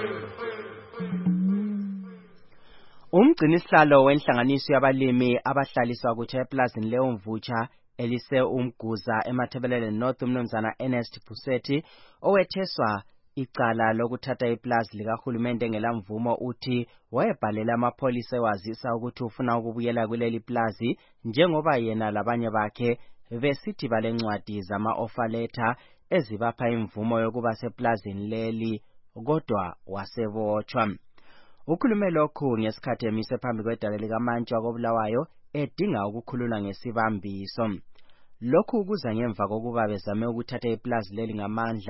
Umgcinisihlalo wenhlanganiso yabalimi abahlaliswa kuthi eplazini leOmvutsha elise umguza eMatabeleland North umnumzana Ernest Pusethi owetheswa icala lokuthatha iplazi likahulumende ngelamvumo uthi wayebhalela amapholisa ewazisa ukuthi ufuna ukubuyela kuleli plazi njengoba yena labanye bakhe besithi balencwadi zama-offer letter ezibapha imvumo yokuba seplazini leli kodwa wasebotshwa. Ukhulume lokhu ngesikhathi emise phambi kwedala likaMantshi wakobulawayo edinga ukukhulula ngesibambiso. Lokhu kuza ngemva kokuba bezame ukuthatha iplazi leli ngamandla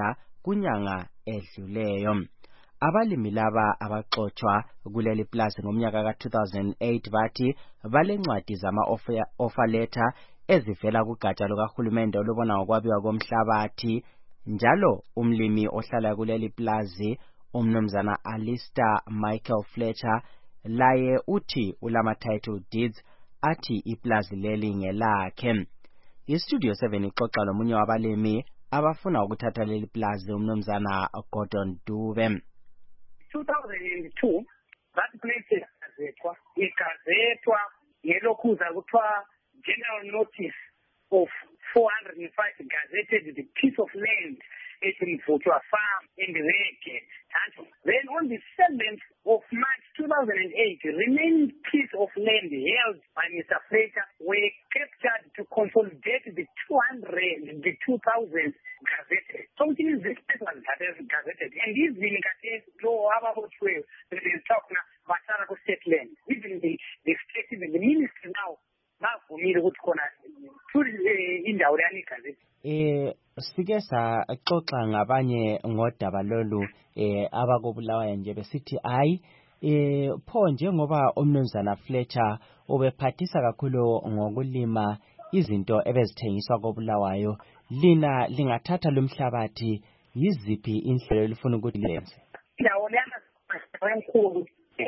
kunyanga edluleyo. Abalimi laba abaxoxwa kuleli plaza ngomnyaka ka two thousand eight bathi balencwadi zama offer letter ezivela kugatsha lukahulumende olubona ngokwabiwa komhlabathi. Njalo umlimi ohlala kuleli plaza umnumzana Alistair Michael Fletcher laye uthi ulama title deeds athi iplaza leli ngelakhe. IStudio seven ixoxa lomunye wabalimi abafuna ukuthatha leli plaza umnumzana Gordon Dube. two thousand two that place igazetwa igazetwa ngelokhuza kuthiwa general notice of four hundred five gazetted the piece of land at Mvutwa farm in Reke. Then on the seventh of March two thousand eight, remaining piece of land held by Mister Fletcher were captured to consolidate the two hundred, the two thousand gazetted. So it is this piece was gazetted. And this being gazetted, so about twelve, there is talk now, Basarako state land. Even the, the state, the ministry now, now for me, the wood corner, in the Aurani gazette. Eh sike saxoxa ngabanye ngodaba lolu eh abakubulawayo nje besithi hayi eh pho njengoba umnumzana Fletcher ubephathisa kakhulu ngokulima izinto ebezithengiswa kobulawayo, lina lingathatha lumhlabathi yiziphi inhlelo elifuna ukuthi lenze? Indawo lana enkulu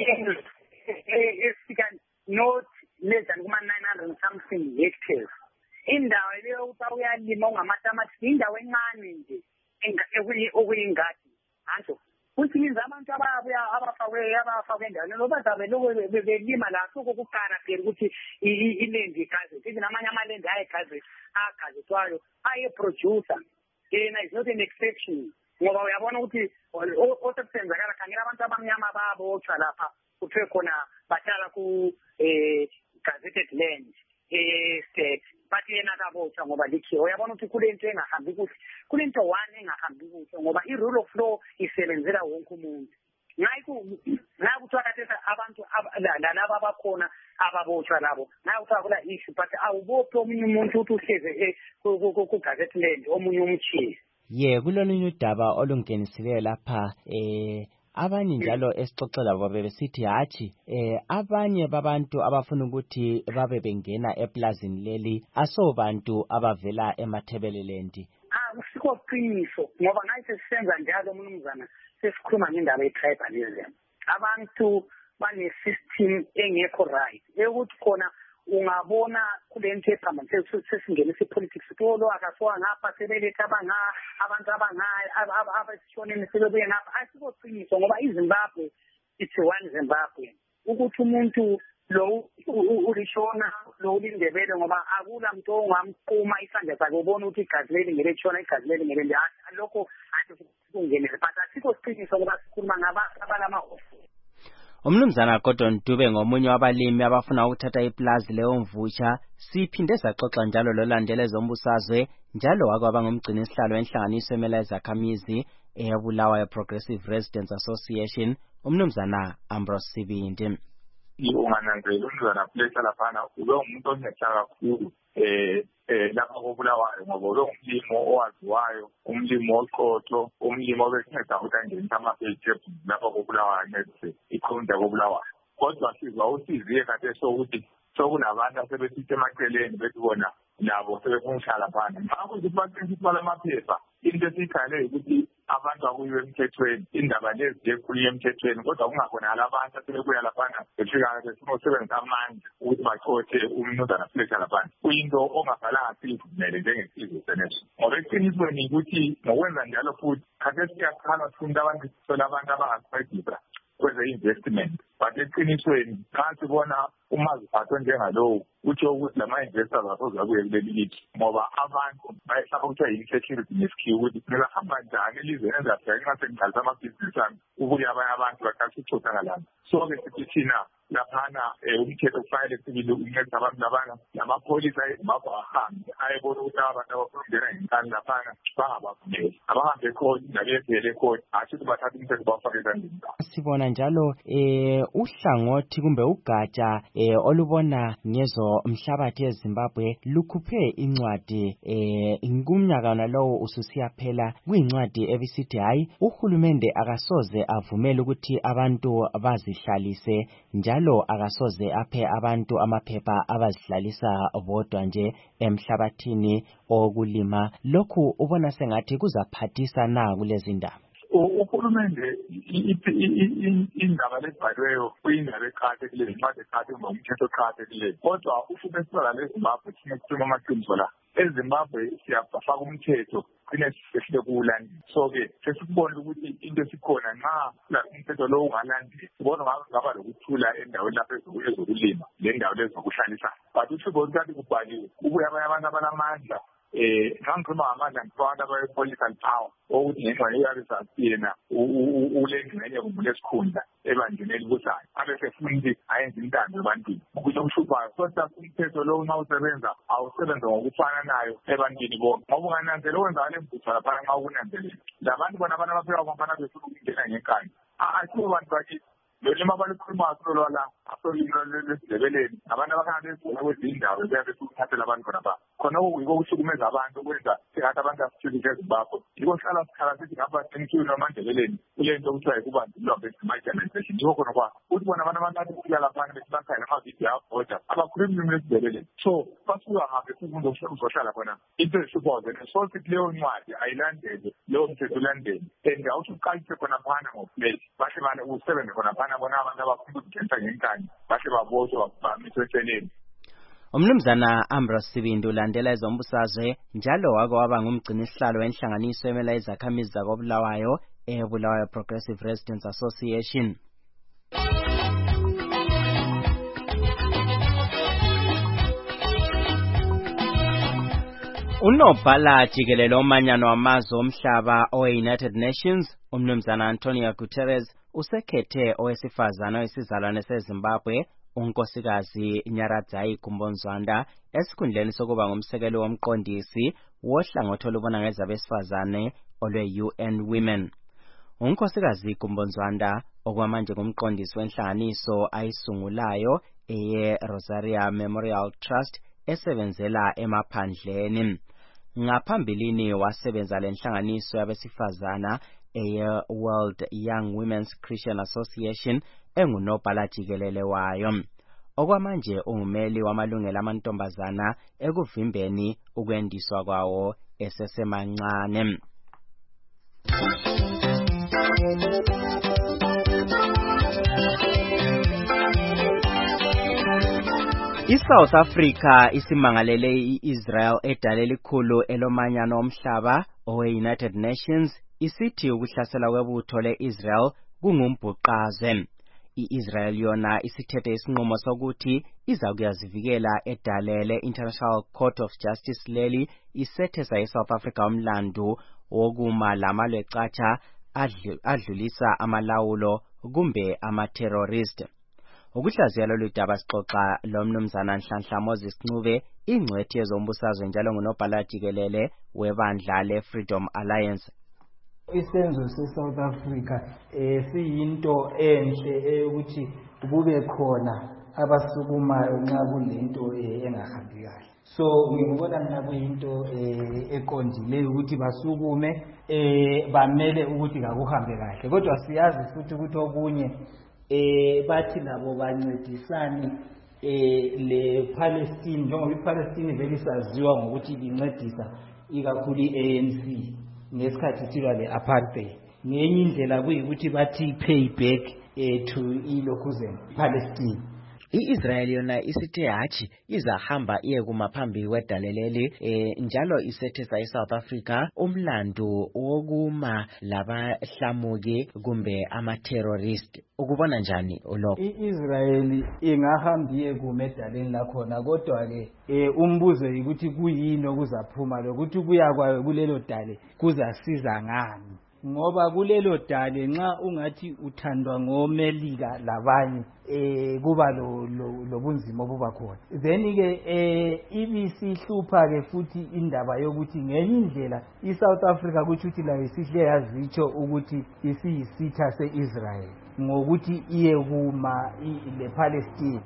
esika not less than nine hundred something hectares. Indawo leyo utawuyalima ungamatamati indawo encane nje okuyingadi anto kuthi niza abantu ababuya abafakwe abafakwe endaweni loba zabe belima la sokukukara phela ukuthi ilendi igazi ithi namanye amalendi ayagazi agazitwayo aye producer yena is not an exception ngoba uyabona ukuthi osekusenzakala khangela abantu abamnyama babotshwa lapha kuthiwe khona bahlala ku eh gazetted land eh state but yena kabotshwa ngoba likhiwe. Uyabona ukuthi kulento engahambi kuhle, kulento one engahambi kuhle ngoba i-rule of law isebenzela wonke umuntu. Ngakho nakuthiwa kathesa abantu laba abakhona ababotshwa labo nakuthiwa kula issue but awubophi omunye umuntu ukuthi uhleze ku-gazette land omunye umchiye. Ye kulolunye udaba olungenisileyo lapha eh abanye njalo esixoxela babe besithi hathi eh abanye babantu abafuna ukuthi babe bengena eplazini leli asobantu abavela eMathebeleland. Ah usikho qiniso ngoba ngathi sisenza njalo umnumzana sesikhuluma ngendaba ye-tribalism. Abantu bane system engekho right ukuthi khona ungabona kulento ephambana sesingenisa ipolitics sitolo akaswa ngapha sebeletha abanga abantu abanga abasishonene sebebuye ngapha asikoqiniso ngoba iZimbabwe it's one Zimbabwe ukuthi umuntu lo ulishona lo ulindebele ngoba akula muntu ongamquma isandla sakhe ubona ukuthi igazi leli ngeleshona igazi leli ngelende lokho athi kungenele but asikoqiniso ngoba sikhuluma ngabantu abalama Umnumzana Gordon Dube ngomunye wabalimi abafuna ukuthatha iplaza leyo Mvutsha. Siphinde saxoxa njalo lolandele zombusazwe njalo wakwaba ngumgcini isihlalo enhlanganiso emela izakhamizi eyabulawayo Progressive Residents Association umnumzana Ambrose Sibindi. Ungananzela umnumzana Fletcher laphana ube umuntu onetha kakhulu eh eh lapha kobulawayo ngoba lo umlimo owaziwayo umlimo oqotho umlimo obesingetha ukangenisa ama-vegetable lapha kobulawayo nese ikhonda kobulawayo kodwa sizwa usiziye kade sokuthi sokunabantu asebesithi emaceleni besibona nabo sebefungishala phana ngakho ukuthi baqinisile balamaphepha into esikhale ukuthi abantu akuyiwe emthethweni indaba lezi ekhuluye emthethweni kodwa kungakhonala abantu asebebuya laphana befika befuna ukusebenzisa amandla ukuthi bachothe umnumzana Fletcher laphana kuyinto ongabhalanga siyivumele njengesizwe seneso ngoba eqinisweni ukuthi ngokwenza njalo futhi khathesi siyakhala sifuna abantu sithola abantu abangasibhedibra kweze investment but eqinisweni xa sibona umaziphatho njengalowo utsho ukuthi lama-investors asozakuye kuleli lithi ngoba abantu bayehlaba kuthiwa yi-insecurity nesikhiwo ukuthi ningahamba njani elizweni ezafika nxa sengigcalisa amabhizinisi ami ukuya abanye abantu baqasha uthotha ngalana so-ke sithi thina laphana umthetho kufanele sibili uncedisa abantu labana namapholisa ezimbabwe ahambe ayebona ukuthi abantu abafuna ukungena ngenkani laphana bangabavumeli abahambe ekhodi nabevele ekhodi hatshi ukuthi bathatha umthetho bawufake ezandleni zabo. Sibona njalo eh uhlangothi kumbe ugatsha eh olubona ngezo mhlabathi eZimbabwe lukhuphe incwadi eh kumnyaka nalowo ususiyaphela kuyincwadi ebisithi hayi uhulumende akasoze avumele ukuthi abantu bazihlalise njalo akasoze aphe abantu amaphepha abazihlalisa bodwa nje emhlabathini okulima. Lokhu ubona sengathi kuzaphathisa na kulezi ndaba? Uhulumende indaba lebhaliweyo kuyindaba eqakathekileyo incwadi eqakathekile ngomthetho oqakathekileyo kodwa usuke esibala leZimbabwe thina kukhuluma amaqiniso la eZimbabwe siyafaka umthetho kune sesihle kuwulandela. So-ke sesikubona ukuthi into esikhona nxa umthetho lo ungalandeli sibona ngaba lokuthula endaweni lapho ezokulima lendawo lezokuhlalisa but usibona ukuthi kubhaliwe ubuye abanye abantu abanamandla eh ngikhuluma ngamandla ngifanele abaye-political power ukuthi ngenxa yeyarisas yena ulengxenye kumbe lesikhundla ebanjeni busayo abese funa ukuthi ayenze intando ebantwini ukuthi umhluphayo kodwa umthetho lo nxa usebenza awusebenza ngokufananayo ebantwini bonke ngoba ungananzela okwenzakala embutho laphana nxa ukunanzelela labantu bona abantu abapheka kwamfana befuna ukungena ngenkani asibo bantu bakithi lolima abalukhulumayo kulolwa la asolimo lwesindebeleni abantu abakhana bezona kwezindawo beyabe sukuthathela abantu khonapha khonoko yiko kuhlukumeza abantu ukwenza singathi abantu asithulise eZimbabwe yiko sihlala sikhala sithi ngapha semthweni wamandebeleni kule nto kuthiwa yikubandlulwa bezimayijanization yiko khona kwa ukuthi bona abantu abantu athi laphana besibakhaya namavidiyo abhoda abakhulumi ulimi lwesindebeleni so basuka ngapha sifunda uzohlala khona into ezihluphayo zena so sithi leyo ncwadi ayilandele leyo mthetho ulandele and awuthi uqalise khonaphana ngokuplela bahle bane usebenze khonaphana bona abantu abafuna ukugenta ngenkani bahle babotshwa bamiswe eceleni. Umnumzana Ambrose Sibindu ulandela ezombusazwe njalo wake waba ngumgcini isihlalo wenhlanganiso emela izakhamizi zakobulawayo eBulawayo Progressive Residents Association. Unobhala jikelele omanyano wamazwe omhlaba owe-United Nations umnumzana Antonio Guterres usekhethe owesifazana oyisizalwane seZimbabwe unkosikazi Nyaradzai Kumbonzwanda esikhundleni sokuba ngumsekeli womqondisi wohlangothi olubona ngezabesifazane olwe-U N Women. Unkosikazi Kumbonzwanda okwamanje ngumqondisi wenhlanganiso ayisungulayo eye Rosaria Memorial Trust esebenzela emaphandleni. Ngaphambilini wasebenza lenhlanganiso yabesifazana eye World Young Women's Christian Association engunobhala jikelele wayo. Okwamanje ungumeli wamalungelo amantombazana ekuvimbeni ukwendiswa kwawo esesemancane. ISouth Africa isimangalele iIsrael edale elikhulu elomanyano omhlaba owe-United Nations isithi ukuhlasela kwebutho le-Israel kungumbhuqazwe. I-Israel yona isithethe isinqumo sokuthi iza kuyazivikela edale le-International Court of Justice leli isethesa iSouth Africa umlandu wokuma lamalwecatsha adlulisa amalawulo kumbe ama-terrorist. Ukuhlaziya lolu daba sixoxa lomnumzana Nhlanhla Moses Ncube ingcwethi yezombusazwe njalo ngunobhala jikelele webandla le-Freedom Alliance. Isenzo se-South Africa eh siyinto enhle ukuthi kube khona abasukumayo nxa kulento engahambi kahle. So ngikubona mina kuyinto eqondileyo ukuthi basukume eh bamele ukuthi akuhambe kahle kodwa siyazi futhi ukuthi okunye eh bathi labo bancedisani eh le Palestine njengoba iPalestine vele saziwa ngokuthi incedisa ikakhulu i-A N C ngesikhathi silwa le-apartheid ngenye indlela kuyikuthi bathi payback eh to ilokhuzen Palestine. I-Israel yona isithe hathi izahamba iye kumaphambi kwedaleleli eh njalo isethesa iSouth Africa umlandu wokuma labahlamuki kumbe ama-terrorist. Ukubona njani lokho? I-Israel ingahambiye kumedaleni lakhona kodwa ke eh umbuzo ukuthi kuyini okuzaphuma lokuthi kuya kwayo kulelo dale kuzasiza ngani. ngoba kulelo dale nxa ungathi uthandwa ngomelika labanye eh kuba lo lobunzima buba khona then ke eh ibisihlupha ke futhi indaba yokuthi ngenye indlela iSouth Africa kuthi la isihle yazitsho ukuthi isiyisitha seIsrael ngokuthi iye kuma le Palestine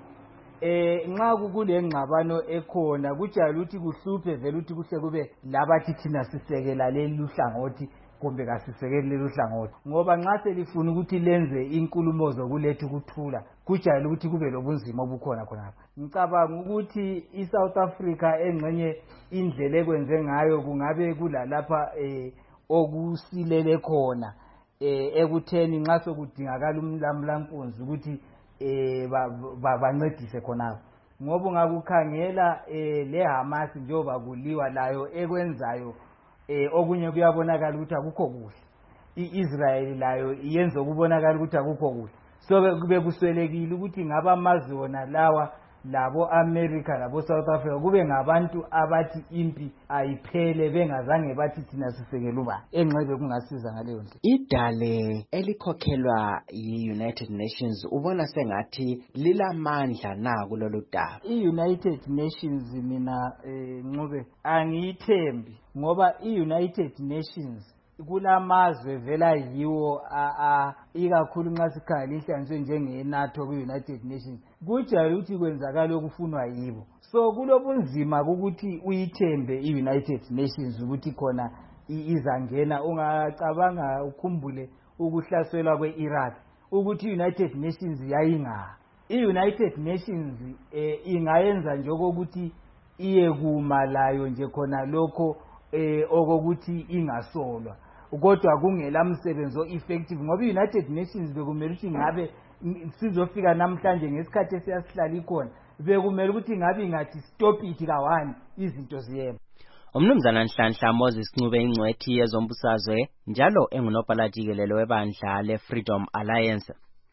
eh nxa kukule ngxabano ekhona kujayele ukuthi kuhluphe vele ukuthi kuhle kube labathi thina sisekela leluhlangothi kumbe kasisekele leluhlangothi ngoba nxa selifuna ukuthi lenze inkulumo zokuletha ukuthula kujayele ukuthi kube lobunzima obukhona khonapha ngicabanga ukuthi iSouth Africa engxenye indlela ekwenze ngayo kungabe kulalapha eh okusilele khona eh ekutheni nxa sokudingakala umlamlankunzi ukuthi eh bancedise khonapho ngoba ungakukhangela eh le Hamas njengoba kuliwa layo ekwenzayo eh okunye kuyabonakala ukuthi akukho kuhle iIsrael layo iyenza ukubonakala ukuthi akukho kuhle so kube kuswelekile ukuthi ngaba amazwe wona lawa labo America labo South Africa kube ngabantu abathi impi ayiphele bengazange bathi thina sisekela ubani enxebe kungasiza ngaleyo ndlela idale elikhokhelwa yi-United Nations ubona sengathi lilamandla na kulolu daba i-United Nations mina Ncube angiyithembi ngoba i-United Nations kulamazwe vela yiwo a ikakhulu nxa sikhangela ihlanganiswe njenge-NATO ku-United Nations kujayele ukuthi kwenzakala okufunwa yibo so kulobunzima ukuthi uyithembe i-United Nations ukuthi khona izangena ungacabanga ukhumbule ukuhlaselwa kwe-Iraq ukuthi i-United Nations yayinga i-United Nations eh, ingayenza nje ukuthi iye kuma layo nje khona lokho eh okokuthi ingasolwa kodwa kungela msebenzi oeffective ngoba iUnited Nations bekumele ukuthi ngabe sizofika namhlanje ngesikhathi esiyasihlala ikhona bekumele ukuthi ngabe ingathi stop it kawani izinto ziyema umnumzana Nhlanhla Moses Ncube ingcwethi yezombusazwe njalo engunobhala jikelele webandla leFreedom Alliance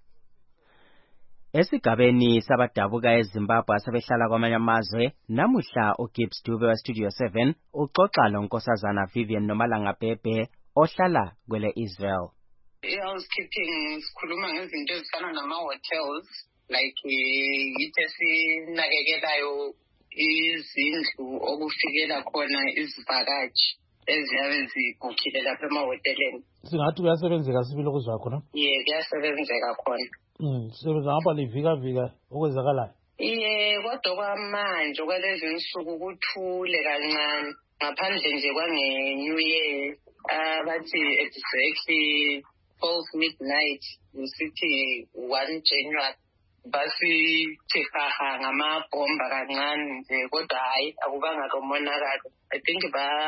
esigabeni sabadabuka eZimbabwe asebehlala kwamanye amazwe namuhla uGibbs Dube wa Studio seven uxoxa lonkosazana Vivian Nomalanga Bhebhe ohlala kwele Israel. I-housekeeping sikhuluma ngezinto ezifana nama-hotels like yithi esinakekelayo izindlu okufikela khona izivakashi eziyabe zigukhile lapha emahoteleni. Singathi kuyasebenzeka sibili okuzwa khona? Ye kuyasebenzeka khona. Mm, sebenza ngapha livika vika okwenzakalayo. Iye kodwa kwamanje kwalezi insuku kuthule kancane ngaphandle nje kwange-New Year abathi exactly twelve midnight ngisithi one January basithi haha ngamabhomba kancane nje kodwa hayi akubanga komonakalo. I think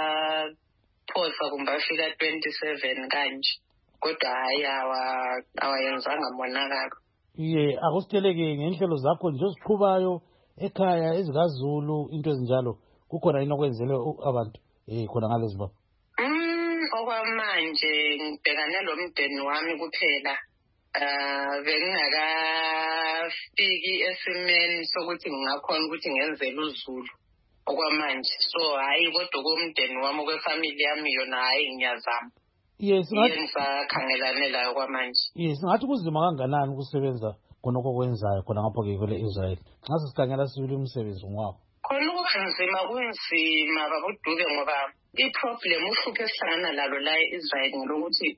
baphosa kumbe bafika twenty-seven kanje kodwa hayi awayenzanga monakalo. Iye akusiteleke ngenhlelo zakho nje osiqhubayo ekhaya ezikaZulu into ezinjalo kukhona yini okwenzele abantu eh khona ngale Zimbabwe? Mm okwamanje ngibhekane lo mdeni wami kuphela ah bengingakafiki esimeni sokuthi ngingakhona ukuthi ngenzele uZulu okwamanje so hayi kodwa komdeni wami kwefamily yami yona hayi ngiyazama. Yes, yenza khangelane layo kwamanje. Yes, ngathi kuzima kanganani ukusebenza khonoko kwenzayo khona ngapha ke kwele Israel. Nxa sikhangela sibili umsebenzi ngwabo. Khona kunzima kunzima babuDube ngoba i-problem uhlupho esihlangana lalo la e-Israel ngokuthi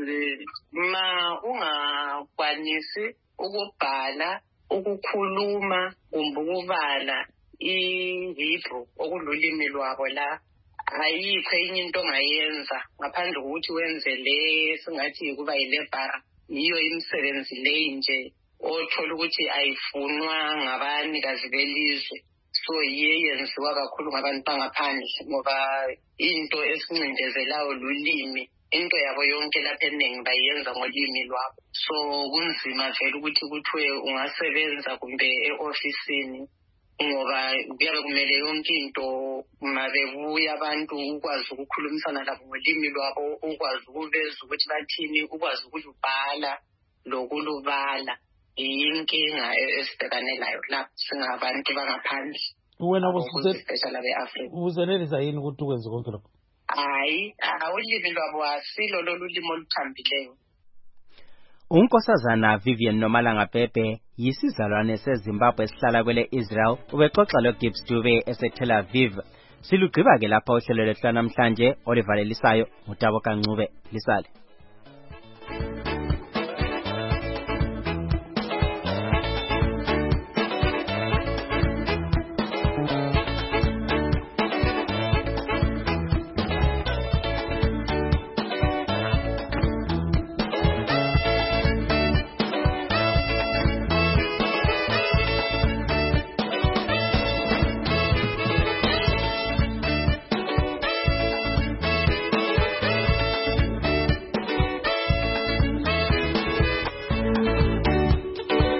ma ungakwanisi ukubhala ukukhuluma kumbe ukubala i-Hebrew okululimi lwabo la ayikho enye into ongayenza ngaphandle kokuthi wenze le singathi kuba yilebara yiyo imisebenzi le nje othola ukuthi ayifunwa ngabanikazi belizwe so yiye yenziwa kakhulu ngabantu bangaphandle ngoba into esincindezelayo lulimi into yabo yonke lapha eningi bayenza ngolimi lwabo so kunzima vele ukuthi kuthiwe ungasebenza kumbe e-ofisini ngoba kuyabe kumele yonke into mabebuya abantu ukwazi ukukhulumisana labo ngolimi lwabo ukwazi ukuveza ukuthi bathini ukwazi ukubhala lokulubala inkinga esibhekane layo lapho singabantu bangaphandle wena kusipeshela be-Afrika uzenelisa yini ukuthi ukwenze konke lokho? hayi ulimi lwabo asilo lolu limi oluthambileyo. Unkosazana Vivian Nomalanga Pepe yisizalwane seZimbabwe esihlala kwele Israel ubexoxa lo Gibbs Dube eseTel Aviv. Silugqiba ke lapha uhlelo lwethu namhlanje olivalelisayo uTabo Kancube lisale.